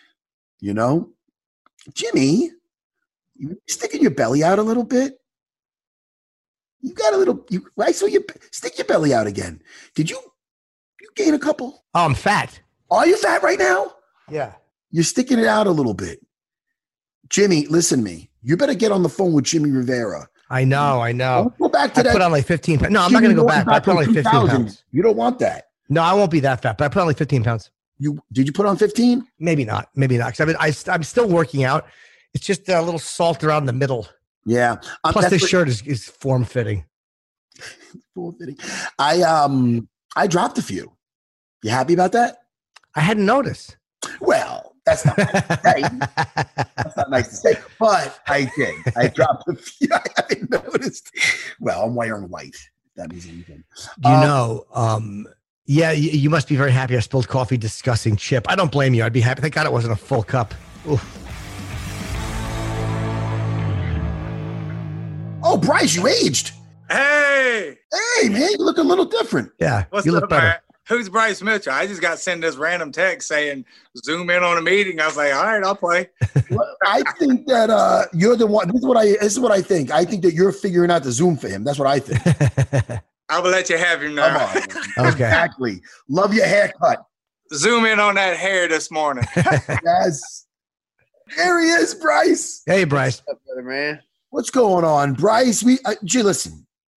Jimmy, you sticking your belly out a little bit? You got a little. I saw you stick your belly out again. Did you gain a couple? Oh, I'm fat. Are you fat right now? Yeah. You're sticking it out a little bit. Jimmy, listen to me. You better get on the phone with Jimmy Rivera. I know. Don't go back to that. I put on like 15 pounds. No, I'm not going to go back. I put on like 15 pounds. You don't want that. No, I won't be that fat, but I put on like 15 pounds. Did you put on 15? Maybe not. Because I'm still working out. It's just a little salt around the middle. Yeah. Plus, this shirt is form fitting. Form fitting. I dropped a few. You happy about that? I hadn't noticed. Well, that's not nice to say. That's not nice to say. But I did. I dropped a few. I haven't noticed. Well, I'm wearing white. That means anything. Yeah, you must be very happy I spilled coffee discussing Chip. I don't blame you. I'd be happy. Thank God it wasn't a full cup. Oof. Oh, Bryce, you aged. Hey, man, you look a little different. Yeah, what's you look up, better. man? Who's Bryce Mitchell? I just got sent this random text saying Zoom in on a meeting. I was like, all right, I'll play. Well, I think that you're the one. This is what I think. I think that you're figuring out the Zoom for him. That's what I think. I will let you have him now. Come on. Okay. Exactly. Love your haircut. Zoom in on that hair this morning. Yes. There he is, Bryce. Hey, Bryce. What's up, brother, man? What's going on, Bryce? Listen.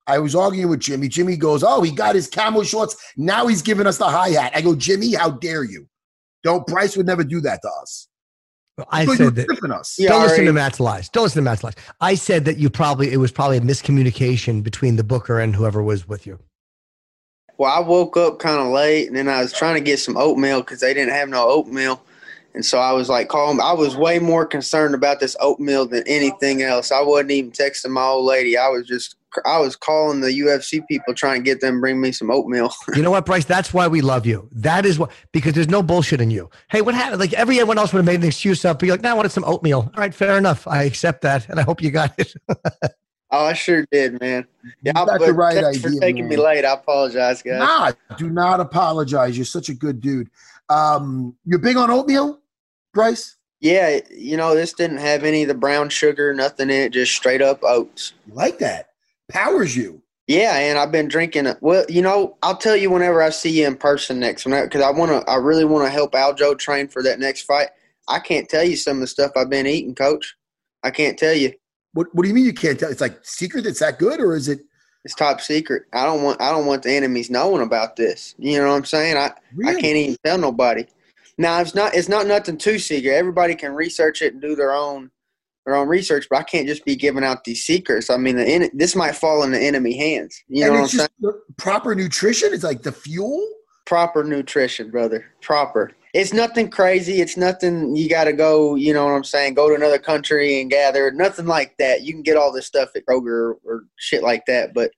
I was arguing with Jimmy. Jimmy goes, "Oh, he got his camo shorts. Now he's giving us the hi-hat." I go, "Jimmy, how dare you? Bryce would never do that to us." I said that. Us. Don't listen to Matt's lies. Don't listen to Matt's lies. I said that it was probably a miscommunication between the booker and whoever was with you. Well, I woke up kind of late, and then I was trying to get some oatmeal because they didn't have no oatmeal. And so I was like calling. I was way more concerned about this oatmeal than anything else. I wasn't even texting my old lady. I was calling the UFC people trying to get them to bring me some oatmeal. You know what, Bryce? That's why we love you. That is what, because there's no bullshit in you. Hey, what happened? Like everyone else would have made an excuse up. But you're like, no, I wanted some oatmeal. All right, fair enough. I accept that. And I hope you got it. Oh, I sure did, man. Yeah, that's the right idea, for taking me late. I apologize, guys. Nah, do not apologize. You're such a good dude. You're big on oatmeal, Bryce? Yeah, this didn't have any of the brown sugar, nothing in it, just straight up oats. You like that? Powers you. Yeah, and I've been drinking it. Well, I'll tell you whenever I see you in person next, because I really want to help Aljo train for that next fight. I can't tell you some of the stuff I've been eating, Coach. I can't tell you. What do you mean you can't tell? It's like secret. It's that good, or is it? It's top secret. I don't want the enemies knowing about this. You know what I'm saying? I can't even tell nobody. Now it's not nothing too secret. Everybody can research it and do their own research, but I can't just be giving out these secrets. I mean, this might fall in the enemy hands. You know what I'm saying? Proper nutrition. It's like the fuel. Proper nutrition, brother. Proper. It's nothing crazy. It's nothing you got to go, you know what I'm saying, go to another country and gather. Nothing like that. You can get all this stuff at Kroger or shit like that. But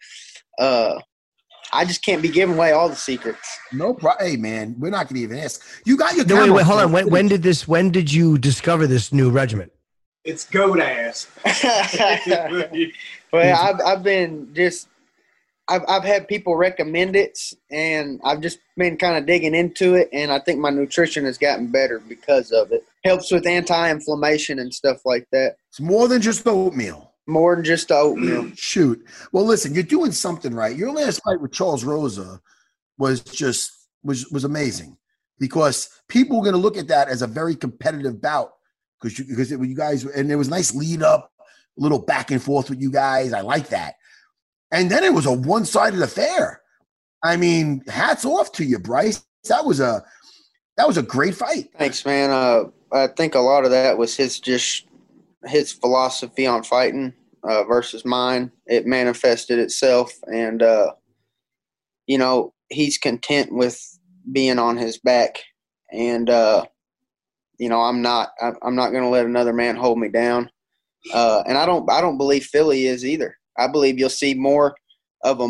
I just can't be giving away all the secrets. No problem. Hey, man, we're not going to even ask. You got your wait, hold on. When did you discover this new regiment? It's goat ass. Well, I've had people recommend it, and I've just been kind of digging into it, and I think my nutrition has gotten better because of it. Helps with anti-inflammation and stuff like that. It's more than just oatmeal. More than just oatmeal. Shoot. Well, listen, you're doing something right. Your last fight with Charles Rosa was amazing, because people were going to look at that as a very competitive bout, because you guys, and there was a nice lead up, a little back and forth with you guys. I like that. And then it was a one-sided affair. I mean, hats off to you, Bryce. That was a great fight. Thanks, man. I think a lot of that was his philosophy on fighting versus mine. It manifested itself, and he's content with being on his back, and I'm not going to let another man hold me down, and I don't believe Philly is either. I believe you'll see more of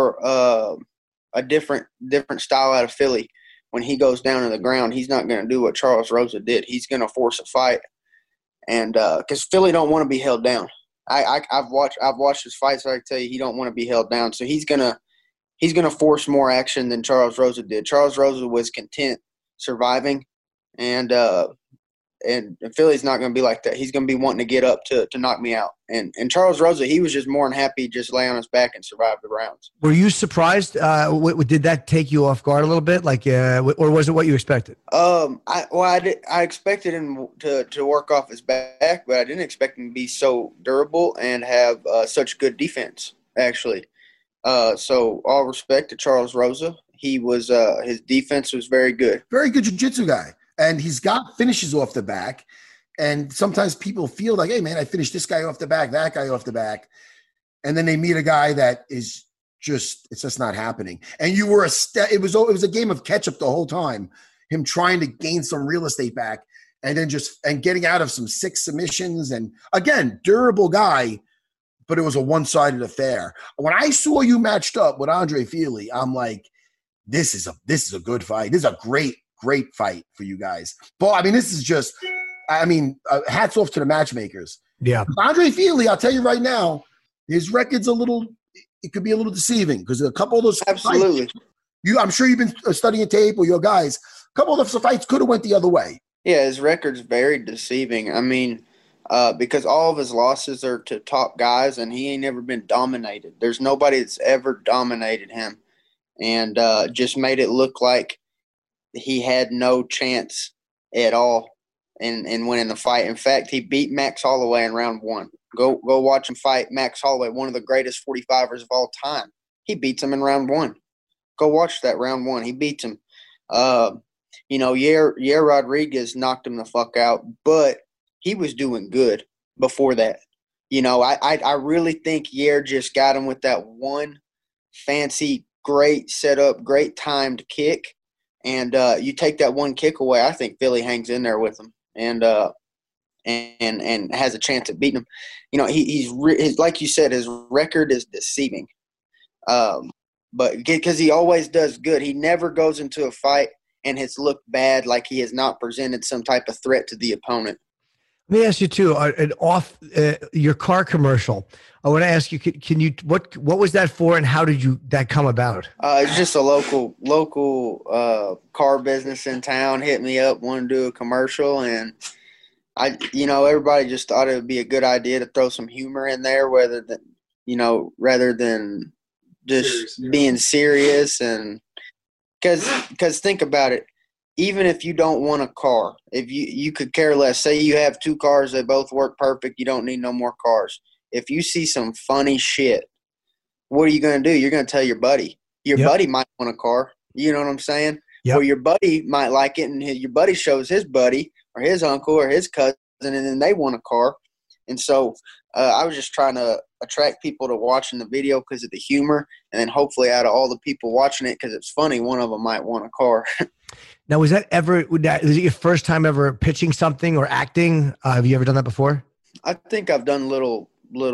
a different style out of Philly when he goes down to the ground. He's not going to do what Charles Rosa did. He's going to force a fight, and because Philly don't want to be held down. I've watched his fights. So I can tell you, he don't want to be held down. So he's gonna force more action than Charles Rosa did. Charles Rosa was content surviving, and Philly's not going to be like that. He's going to be wanting to get up to knock me out. And Charles Rosa, he was just more than happy just lay on his back and survive the rounds. Were you surprised? Did that take you off guard a little bit? Or was it what you expected? I expected him to work off his back, but I didn't expect him to be so durable and have such good defense, actually. So all respect to Charles Rosa. He was his defense was very good. Very good jiu-jitsu guy. And he's got finishes off the back. And sometimes people feel like, hey, man, I finished this guy off the back, that guy off the back. And then they meet a guy that is it's just not happening. And you were it was a game of catch-up the whole time, him trying to gain some real estate back and then getting out of some 6 submissions. And, again, durable guy, but it was a one-sided affair. When I saw you matched up with Andre Fili, I'm like, this is a good fight. This is a great fight for you guys. But I mean, this is just, hats off to the matchmakers. Yeah. Andre Fili, I'll tell you right now, his record's it could be a little deceiving, because a couple of those absolutely fights, I'm sure you've been studying tape, or your guys, a couple of those fights could have went the other way. Yeah, his record's very deceiving. I mean, because all of his losses are to top guys, and he ain't never been dominated. There's nobody that's ever dominated him, and just made it look like he had no chance at all in winning the fight. In fact, he beat Max Holloway in round 1. Go watch him fight Max Holloway, one of the greatest 45ers of all time. He beats him in round 1. Go watch that round 1. He beats him. Yair Rodriguez knocked him the fuck out, but he was doing good before that. I really think Yair just got him with that one fancy, great setup, great timed kick. And you take that one kick away, I think Philly hangs in there with him and has a chance at beating him. He's like you said, his record is deceiving. But because he always does good, he never goes into a fight and has looked bad, like he has not presented some type of threat to the opponent. Let me ask you too, your car commercial. I want to ask you, can you, what was that for and how did that come about? It's just a local car business in town hit me up, wanted to do a commercial, and everybody just thought it would be a good idea to throw some humor in there rather than just being serious. And because think about it, even if you don't want a car, if you could care less, say you have 2 cars, they both work perfect, you don't need no more cars. If you see some funny shit, what are you going to do? You're going to tell your buddy. Your buddy might want a car. You know what I'm saying? Yep. Or your buddy might like it, and your buddy shows his buddy or his uncle or his cousin, and then they want a car. And so I was just trying to attract people to watching the video because of the humor, and then hopefully out of all the people watching it, because it's funny, one of them might want a car. Now, was it your first time ever pitching something or acting? Have you ever done that before? I think I've done little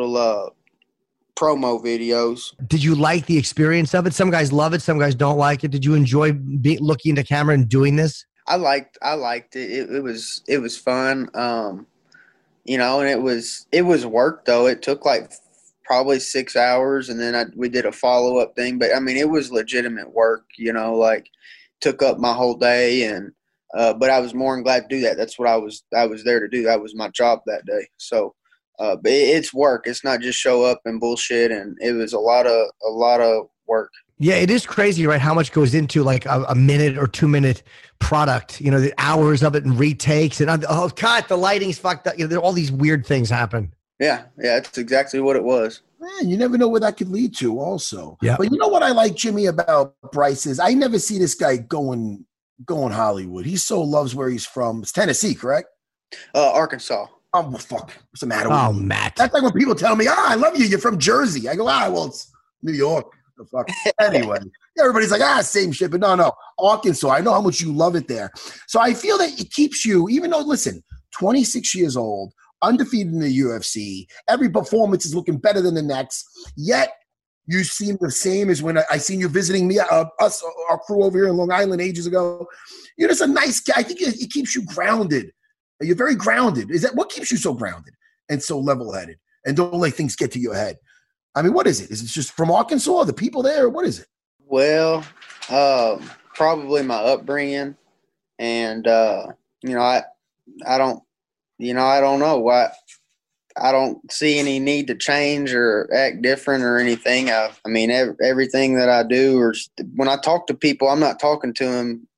promo videos. Did you like the experience of it? Some guys love it. Some guys don't like it. Did you enjoy looking into camera and doing this? I liked it. It was fun. And it was work though. It took like probably 6 hours, and then we did a follow-up thing. But I mean, it was legitimate work, took up my whole day, and but I was more than glad to do that. That's what I was there to do. That was my job that day. So but it's work. It's not just show up and bullshit, and it was a lot of work. Yeah, it is crazy, right? How much goes into like a minute or 2 minute product, the hours of it and retakes and oh God, the lighting's fucked up. All these weird things happen. Yeah, that's exactly what it was. Man, you never know where that could lead to also. Yeah. But you know what I like, Jimmy, about Bryce is I never see this guy going Hollywood. He so loves where he's from. It's Tennessee, correct? Arkansas. Oh, well, fuck. What's the matter with you? Matt. That's like when people tell me, I love you. You're from Jersey. I go, well, it's New York. The fuck. Anyway, everybody's like, same shit. But no, Arkansas. I know how much you love it there. So I feel that it keeps you, even though, listen, 26 years old, undefeated in the UFC, every performance is looking better than the next, yet you seem the same as when I seen you visiting me, our crew over here in Long Island ages ago. You're just a nice guy. I think it keeps you grounded. You're very grounded. Is that what keeps you so grounded and so level-headed and don't let things get to your head? I mean, what is it? Is it just from Arkansas, the people there? What is it? Well, probably my upbringing, and I don't know why. I don't see any need to change or act different or anything. I mean, everything that I do, or when I talk to people, I'm not talking to them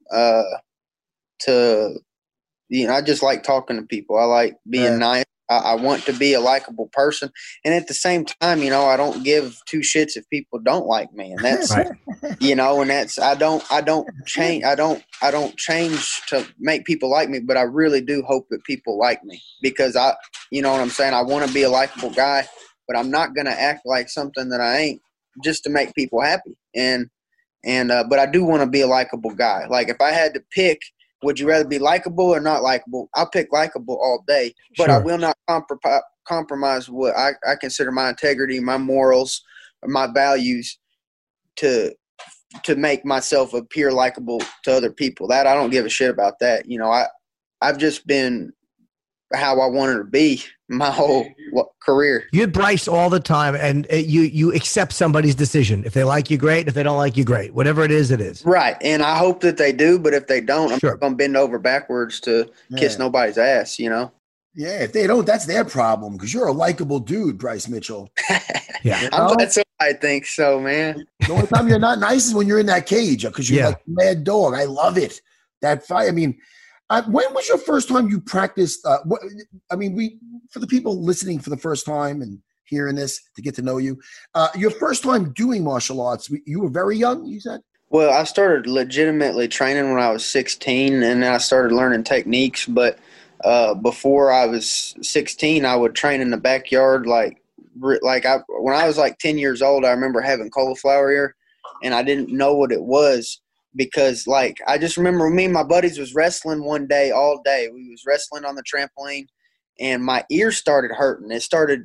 I just like talking to people. I like being nice. I want to be a likable person. And at the same time, I don't give 2 shits if people don't like me. And that's, right. And that's, I don't change. I don't change to make people like me, but I really do hope that people like me because you know what I'm saying? I want to be a likable guy, but I'm not going to act like something that I ain't just to make people happy. But I do want to be a likable guy. Like if I had to pick, would you rather be likable or not likable? I'll pick likable all day, but Sure. I will not compromise what I consider my integrity, my morals, or my values to make myself appear likable to other people. That I don't give a shit about that. I've just been how I wanted to be my whole career. You're Bryce all the time, and you accept somebody's decision. If they like you, great. If they don't like you, great. Whatever it is, it is. Right, and I hope that they do, but if they don't, Sure. I'm not going to bend over backwards to kiss nobody's ass, Yeah, if they don't, that's their problem because you're a likable dude, Bryce Mitchell. Yeah. I'm glad somebody thinks so, man. The only time you're not nice is when you're in that cage because you're Yeah. like a mad dog. I love it. That fight. I mean, when was your first time you practiced? for the people listening for the first time and hearing this to get to know you, your first time doing martial arts, you were very young, you said? Well, I started legitimately training when I was 16, and then I started learning techniques. But before I was 16, I would train in the backyard. When I was like 10 years old, I remember having cauliflower ear, and I didn't know what it was because, I just remember me and my buddies was wrestling one day all day. We was wrestling on the trampoline, and my ear started hurting. It started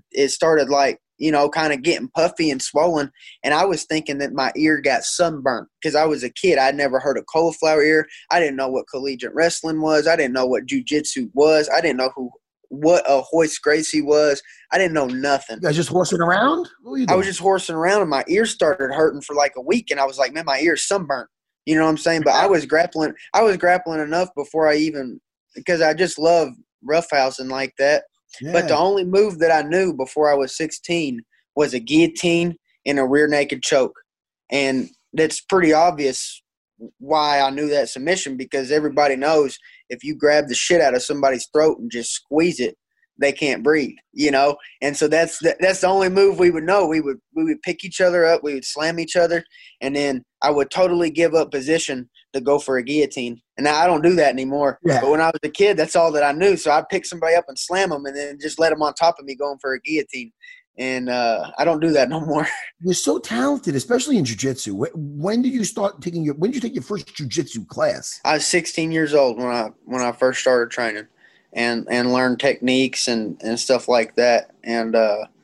kind of getting puffy and swollen. And I was thinking that my ear got sunburnt because I was a kid. I'd never heard of cauliflower ear. I didn't know what collegiate wrestling was. I didn't know what jiu-jitsu was. I didn't know what a Hoist Gracie was. I didn't know nothing. You guys just horsing around? What were you doing? I was just horsing around, and my ear started hurting for like a week. And I was like, man, my ear's sunburnt. You know what I'm saying? But I was grappling enough before because I just love roughhousing like that. Yeah. But the only move that I knew before I was 16 was a guillotine and a rear naked choke. And that's pretty obvious why I knew that submission, because everybody knows if you grab the shit out of somebody's throat and just squeeze it, they can't breathe, And so that's the only move we would know. We would pick each other up, we would slam each other, and then I would totally give up position to go for a guillotine. And now I don't do that anymore. Yeah. But when I was a kid, that's all that I knew. So I'd pick somebody up and slam them, and then just let them on top of me going for a guillotine. And I don't do that no more. You're so talented, especially in jiu-jitsu. When did you when did you take your first jiu-jitsu class? I was 16 years old when I first started training and learned techniques and stuff like that. And,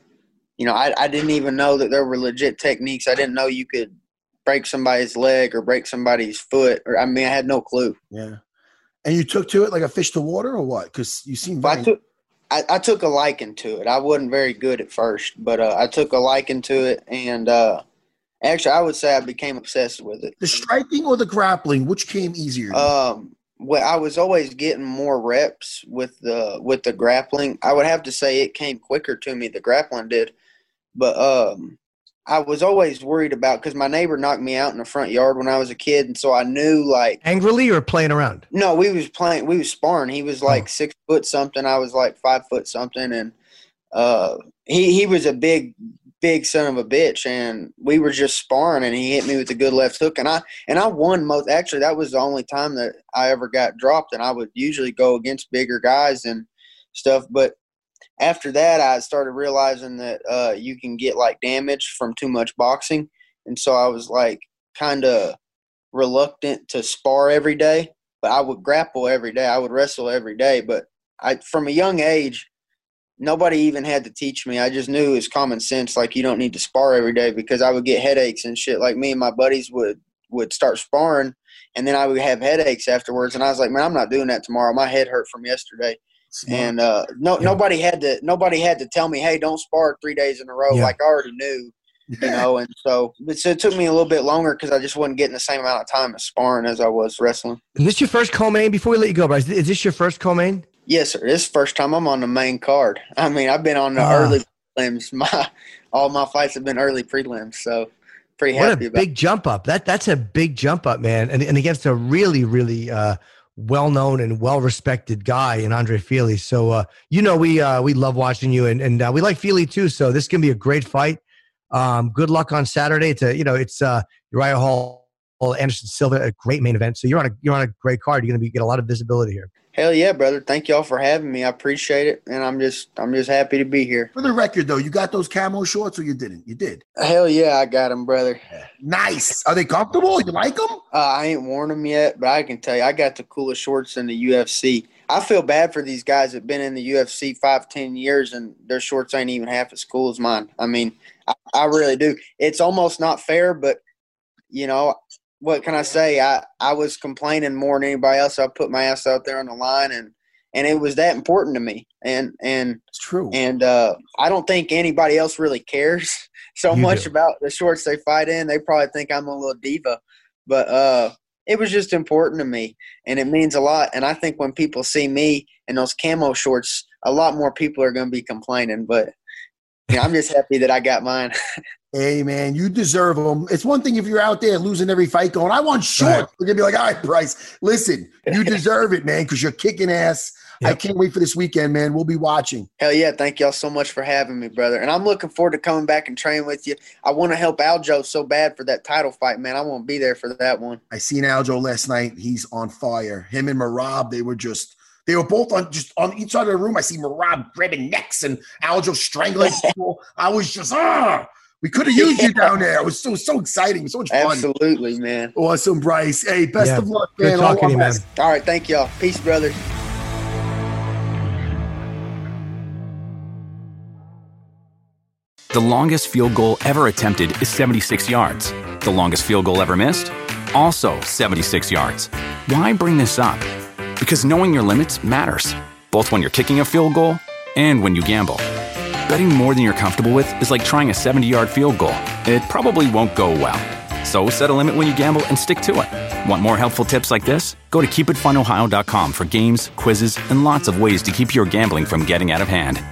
I didn't even know that there were legit techniques. I didn't know you could break somebody's leg or break somebody's foot. I had no clue. Yeah. And you took to it like a fish to water or what? Because you seem very – I took a liking to it. I wasn't very good at first, but I took a liking to it, and actually I would say I became obsessed with it. The striking or the grappling, which came easier? Well, I was always getting more reps with the grappling. I would have to say it came quicker to me, the grappling did. But I was always worried about, because my neighbor knocked me out in the front yard when I was a kid, and so I knew angrily or playing around? No, we was sparring. He was 6 foot something. I was 5 foot something, and he was a big son of a bitch, and we were just sparring, and he hit me with a good left hook, and I won most. Actually, that was the only time that I ever got dropped, and I would usually go against bigger guys and stuff, but after that, I started realizing that you can get damage from too much boxing. And so I was kind of reluctant to spar every day, but I would grapple every day. I would wrestle every day. But from a young age, nobody even had to teach me. I just knew it was common sense. You don't need to spar every day, because I would get headaches and shit. Me and my buddies would start sparring, and then I would have headaches afterwards. And I was like, man, I'm not doing that tomorrow. My head hurt from yesterday. Smart. And nobody had to tell me, hey, don't spar 3 days in a row. I already knew, and so it took me a little bit longer because I just wasn't getting the same amount of time of sparring as I was wrestling. Is this your first co-main? Before we let you go, Bryce, is this your first co-main? Yes, sir. This is the first time I'm on the main card. I've been on the early prelims. All my fights have been early prelims, so pretty happy about it. What a big jump up. That's a big jump up, man, and against a really, really well-known and well-respected guy in Andre Fili. So, we love watching you, and we like Fili too. So this can be a great fight. Good luck on Saturday. It's Uriah Hall, Anderson Silva, a great main event. So you're on a great card. You're going to get a lot of visibility here. Hell yeah, brother. Thank y'all for having me. I appreciate it. And I'm just happy to be here. For the record though, you got those camo shorts or you didn't? You did. Hell yeah, I got them, brother. Nice. Are they comfortable? You like them? I ain't worn them yet, but I can tell you, I got the coolest shorts in the UFC. I feel bad for these guys that have been in the UFC 5-10 years and their shorts ain't even half as cool as mine. I really do. It's almost not fair, but what can I say? I was complaining more than anybody else. I put my ass out there on the line, and it was that important to me. And it's true. And I don't think anybody else really cares so much about the shorts they fight in. They probably think I'm a little diva, but it was just important to me, and it means a lot. And I think when people see me in those camo shorts, a lot more people are going to be complaining. But I'm just happy that I got mine. Hey, man, you deserve them. It's one thing if you're out there losing every fight going, I want shorts. Right. You're going to be like, all right, Bryce, listen, you deserve it, man, because you're kicking ass. I can't wait for this weekend, man. We'll be watching. Hell yeah. Thank y'all so much for having me, brother. And I'm looking forward to coming back and training with you. I want to help Aljo so bad for that title fight, man. I want to be there for that one. I seen Aljo last night. He's on fire. Him and Merab, they were both on each side of the room. I see Merab grabbing necks and Aljo strangling people. I was just, we could have used you down there. It was so exciting. It was so much fun. Absolutely, man. Awesome, Bryce. Hey, best of luck, man. Good talking to you, man. All right, thank y'all. Peace, brother. The longest field goal ever attempted is 76 yards. The longest field goal ever missed? Also 76 yards. Why bring this up? Because knowing your limits matters, both when you're kicking a field goal and when you gamble. Betting more than you're comfortable with is like trying a 70-yard field goal. It probably won't go well. So set a limit when you gamble and stick to it. Want more helpful tips like this? Go to keepitfunohio.com for games, quizzes, and lots of ways to keep your gambling from getting out of hand.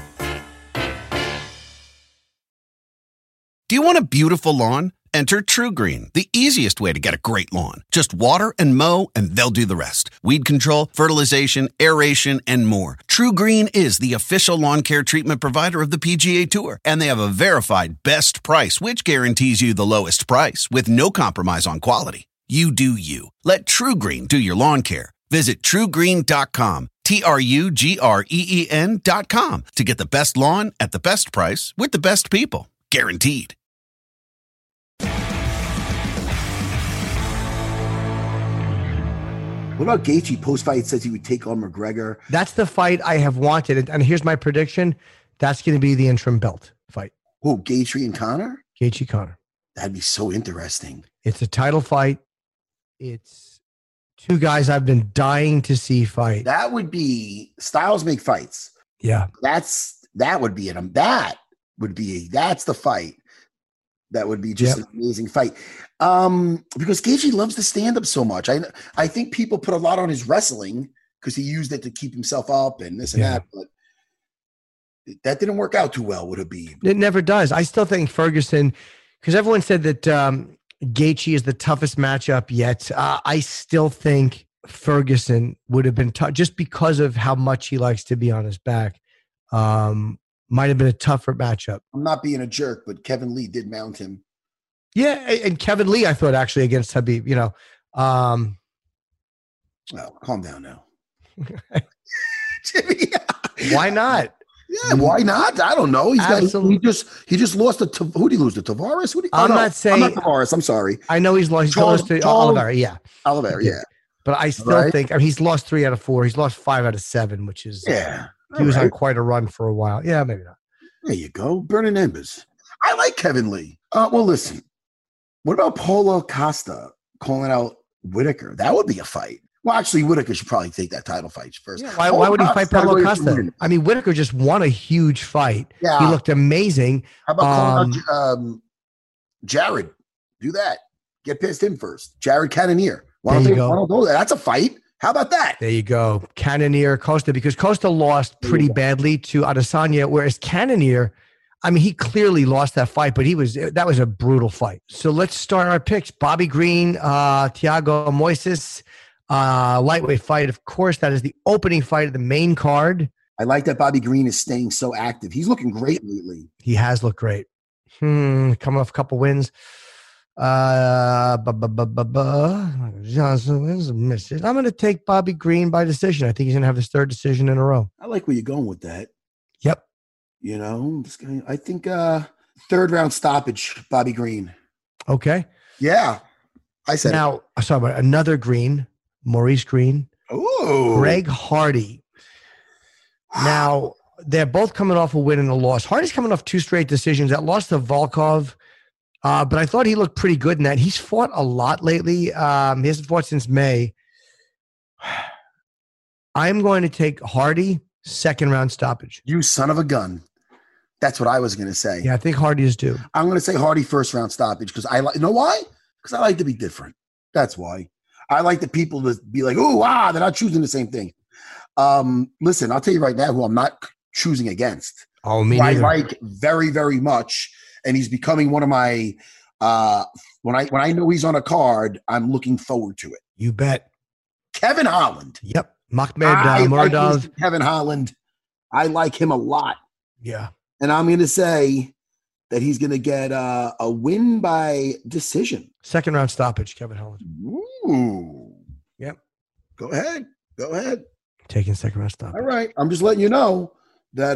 Do you want a beautiful lawn? Enter TruGreen, the easiest way to get a great lawn. Just water and mow, and they'll do the rest. Weed control, fertilization, aeration, and more. TruGreen is the official lawn care treatment provider of the PGA Tour, and they have a verified best price, which guarantees you the lowest price with no compromise on quality. You do you. Let TruGreen do your lawn care. Visit TruGreen.com, TruGreen.com, to get the best lawn at the best price with the best people. Guaranteed. What about Gaethje? Post-fight says he would take on McGregor. That's the fight I have wanted. And here's my prediction. That's going to be the interim belt fight. Oh, Gaethje and Conor? Gaethje Conor. That'd be so interesting. It's a title fight. It's two guys I've been dying to see fight. That would be styles make fights. Yeah. That's the fight. That would be just an amazing fight. Because Gaethje loves to stand up so much. I think people put a lot on his wrestling because he used it to keep himself up and this and that, but that didn't work out too well with Habib. It never does. I still think Ferguson, because everyone said that Gaethje is the toughest matchup yet. I still think Ferguson would have been tough just because of how much he likes to be on his back. Might have been a tougher matchup. I'm not being a jerk, but Kevin Lee did mount him. Yeah, and Kevin Lee, I thought actually against Habib, Well, calm down now. Jimmy. Why not? Yeah, why not? I don't know. He just lost to who did he lose to? Tavares? I'm not Tavares. I'm sorry. I know he's lost. He lost to Oliveira. Yeah, Oliveira. Yeah, but I still think he's lost 3 out of 4. He's lost 5 out of 7, which is he was on quite a run for a while. Yeah, maybe not. There you go, burning embers. I like Kevin Lee. Well, listen. What about Paulo Costa calling out Whitaker? That would be a fight. Well, actually, Whitaker should probably take that title fight first. Yeah, why would he fight Paulo Costa? I mean, Whitaker just won a huge fight. Yeah. He looked amazing. How about calling out Jared? Do that. Get past him first. Jared Cannonier. Why don't go there? That's a fight. How about that? There you go. Cannonier, Costa, because Costa lost pretty badly to Adesanya, whereas Cannonier, I mean, he clearly lost that fight, but that was a brutal fight. So let's start our picks. Bobby Green, Thiago Moises, lightweight fight. Of course, that is the opening fight of the main card. I like that Bobby Green is staying so active. He's looking great lately. He has looked great. Coming off a couple wins. Johnson wins, misses. I'm going to take Bobby Green by decision. I think he's going to have his 3rd decision in a row. I like where you're going with that. Yep. This guy, I think 3rd round stoppage, Bobby Green. Okay. Yeah. I said now, I saw about another Green, Maurice Green. Oh. Greg Hardy. Now, they're both coming off a win and a loss. Hardy's coming off 2 straight decisions. That loss to Volkov. But I thought he looked pretty good in that. He's fought a lot lately. He hasn't fought since May. I'm going to take Hardy, 2nd round stoppage. You son of a gun. That's what I was going to say. Yeah, I think Hardy is due. I'm going to say Hardy 1st round stoppage because you know why? Because I like to be different. That's why. I like the people to be like, they're not choosing the same thing. Listen, I'll tell you right now who I'm not choosing against. Oh, me neither. I like very, very much. And he's becoming one of my when I know he's on a card, I'm looking forward to it. You bet. Kevin Holland. Yep. Makhmed Muradov. Kevin Holland. I like him a lot. Yeah. And I'm going to say that he's going to get a win by decision. Second round stoppage, Kevin Holland. Ooh. Yep. Go ahead. Taking second round stoppage. All right. I'm just letting you know that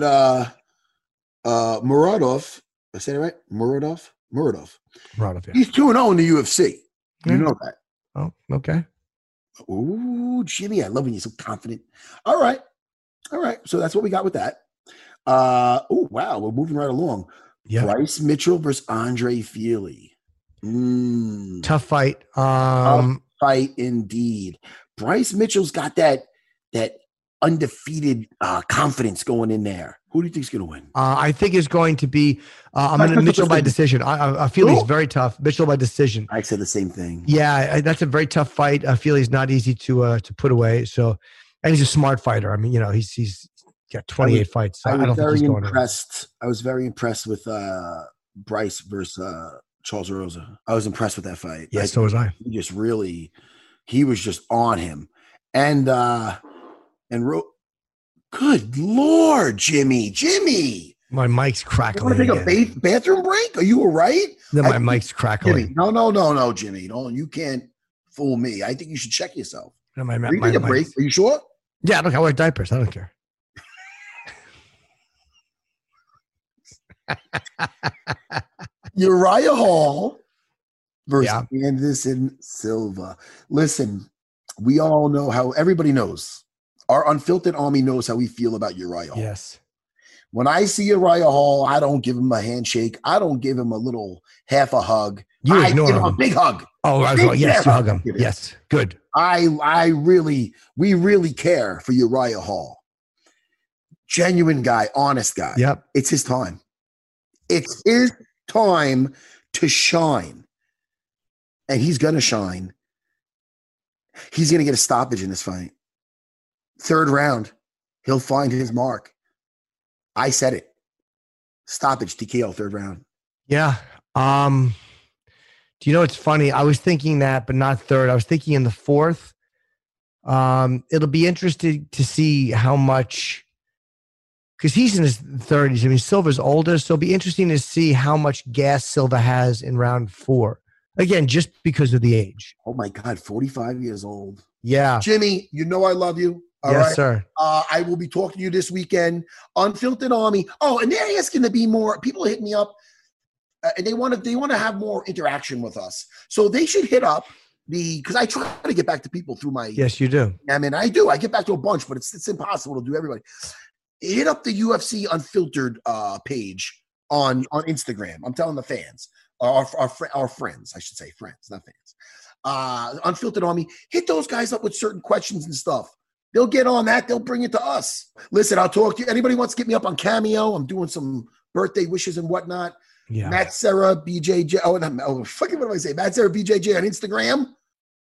Muradov, I say it right? Muradov, yeah. He's 2-0 in the UFC. You know that. Oh, okay. Ooh, Jimmy, I love when you're so confident. All right. So that's what we got with that. Oh, wow. We're moving right along. Yep. Bryce Mitchell versus Andre Fili. Tough fight. Tough fight indeed. Bryce Mitchell's got that undefeated confidence going in there. Who do you think's going to win? I think it's going to be I'm going to Mitchell by decision. I feel he's very tough. Mitchell by decision. I said the same thing. Yeah, that's a very tough fight. I feel he's not easy to put away. So, and he's a smart fighter. I mean, he's got 28 fights. So I don't think he's going impressed. I was very impressed with Bryce versus Charles Rosa. I was impressed with that fight. Yeah, so was I. He was just on him. And good Lord, Jimmy. My mic's crackling. You want to take a bathroom break? Are you all right? Then my mic's crackling. Jimmy, no, Jimmy. You can't fool me. I think you should check yourself. No, take a break. Are you sure? Yeah, look, I wear diapers. I don't care. Uriah Hall versus Anderson Silva. Listen, we all know how everybody knows. Our Unfiltered Army knows how we feel about Uriah Hall. Yes. When I see Uriah Hall, I don't give him a handshake. I don't give him a little half a hug. I give him a big hug. Oh, yes, you hug him. Yes, good. We really care for Uriah Hall. Genuine guy, honest guy. Yep. It's his time. It's his time to shine. And he's going to shine. He's going to get a stoppage in this fight. Third round, he'll find his mark. I said it. Stoppage, TKO, third round. Yeah. Do you know what's funny? I was thinking that, but not third. I was thinking in the fourth. It'll be interesting to see how much, because he's in his 30s. I mean, Silva's older, so it'll be interesting to see how much gas Silva has in round 4. Again, just because of the age. Oh, my God, 45 years old. Yeah. Jimmy, you know I love you. All right, sir. I will be talking to you this weekend. Unfiltered Army. Oh, and they're asking to be more. People hit me up, and they want to have more interaction with us. So they should hit up because I try to get back to people through my. Yes, you do. I mean, I do. I get back to a bunch, but it's impossible to do everybody. Hit up the UFC Unfiltered page on Instagram. I'm telling the fans, our friends, I should say, friends, not fans. Unfiltered Army. Hit those guys up with certain questions and stuff. They'll get on that. They'll bring it to us. Listen, I'll talk to you. Anybody wants to get me up on Cameo? I'm doing some birthday wishes and whatnot. Yeah. Matt Serra BJJ. Fucking what do I say? Matt Serra BJJ on Instagram.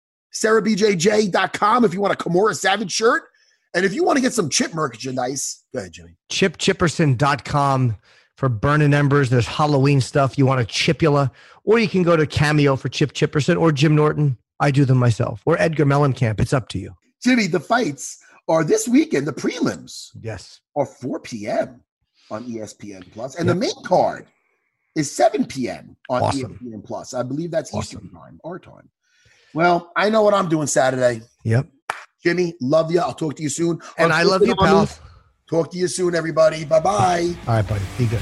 SarahBJJ.com if you want a Kimura Savage shirt. And if you want to get some chip merchandise, go ahead, Jimmy. ChipChipperson.com for Burning Embers. There's Halloween stuff. You want a Chipula. Or you can go to Cameo for Chip Chipperson or Jim Norton. I do them myself. Or Edgar Mellencamp. It's up to you. Jimmy, the fights are this weekend. The prelims, yes, are 4 p.m. on ESPN Plus, and the main card is 7 p.m. on ESPN Plus. I believe that's Eastern time, our time. Well, I know what I'm doing Saturday. Yep. Jimmy, love you. I'll talk to you soon. And I love you, pal. Talk to you soon, everybody. Bye-bye. All right, buddy. Be good.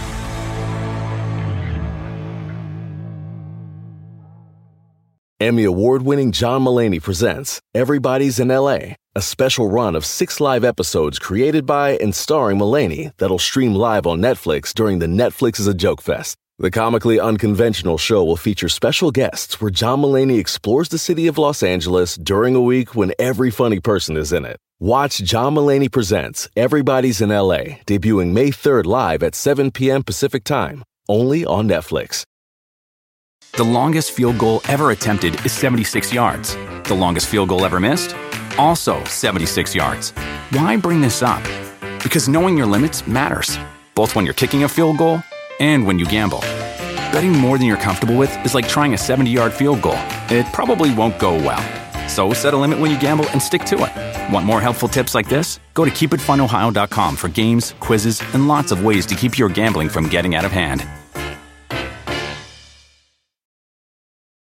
Emmy award-winning John Mulaney presents Everybody's in L.A., a special run of 6 live episodes created by and starring Mulaney that'll stream live on Netflix during the Netflix is a Joke Fest. The comically unconventional show will feature special guests where John Mulaney explores the city of Los Angeles during a week when every funny person is in it. Watch John Mulaney Presents Everybody's in L.A., debuting May 3rd live at 7 p.m. Pacific Time, only on Netflix. The longest field goal ever attempted is 76 yards. The longest field goal ever missed? Also 76 yards. Why bring this up? Because knowing your limits matters, both when you're kicking a field goal and when you gamble. Betting more than you're comfortable with is like trying a 70-yard field goal. It probably won't go well. So set a limit when you gamble and stick to it. Want more helpful tips like this? Go to keepitfunohio.com for games, quizzes, and lots of ways to keep your gambling from getting out of hand.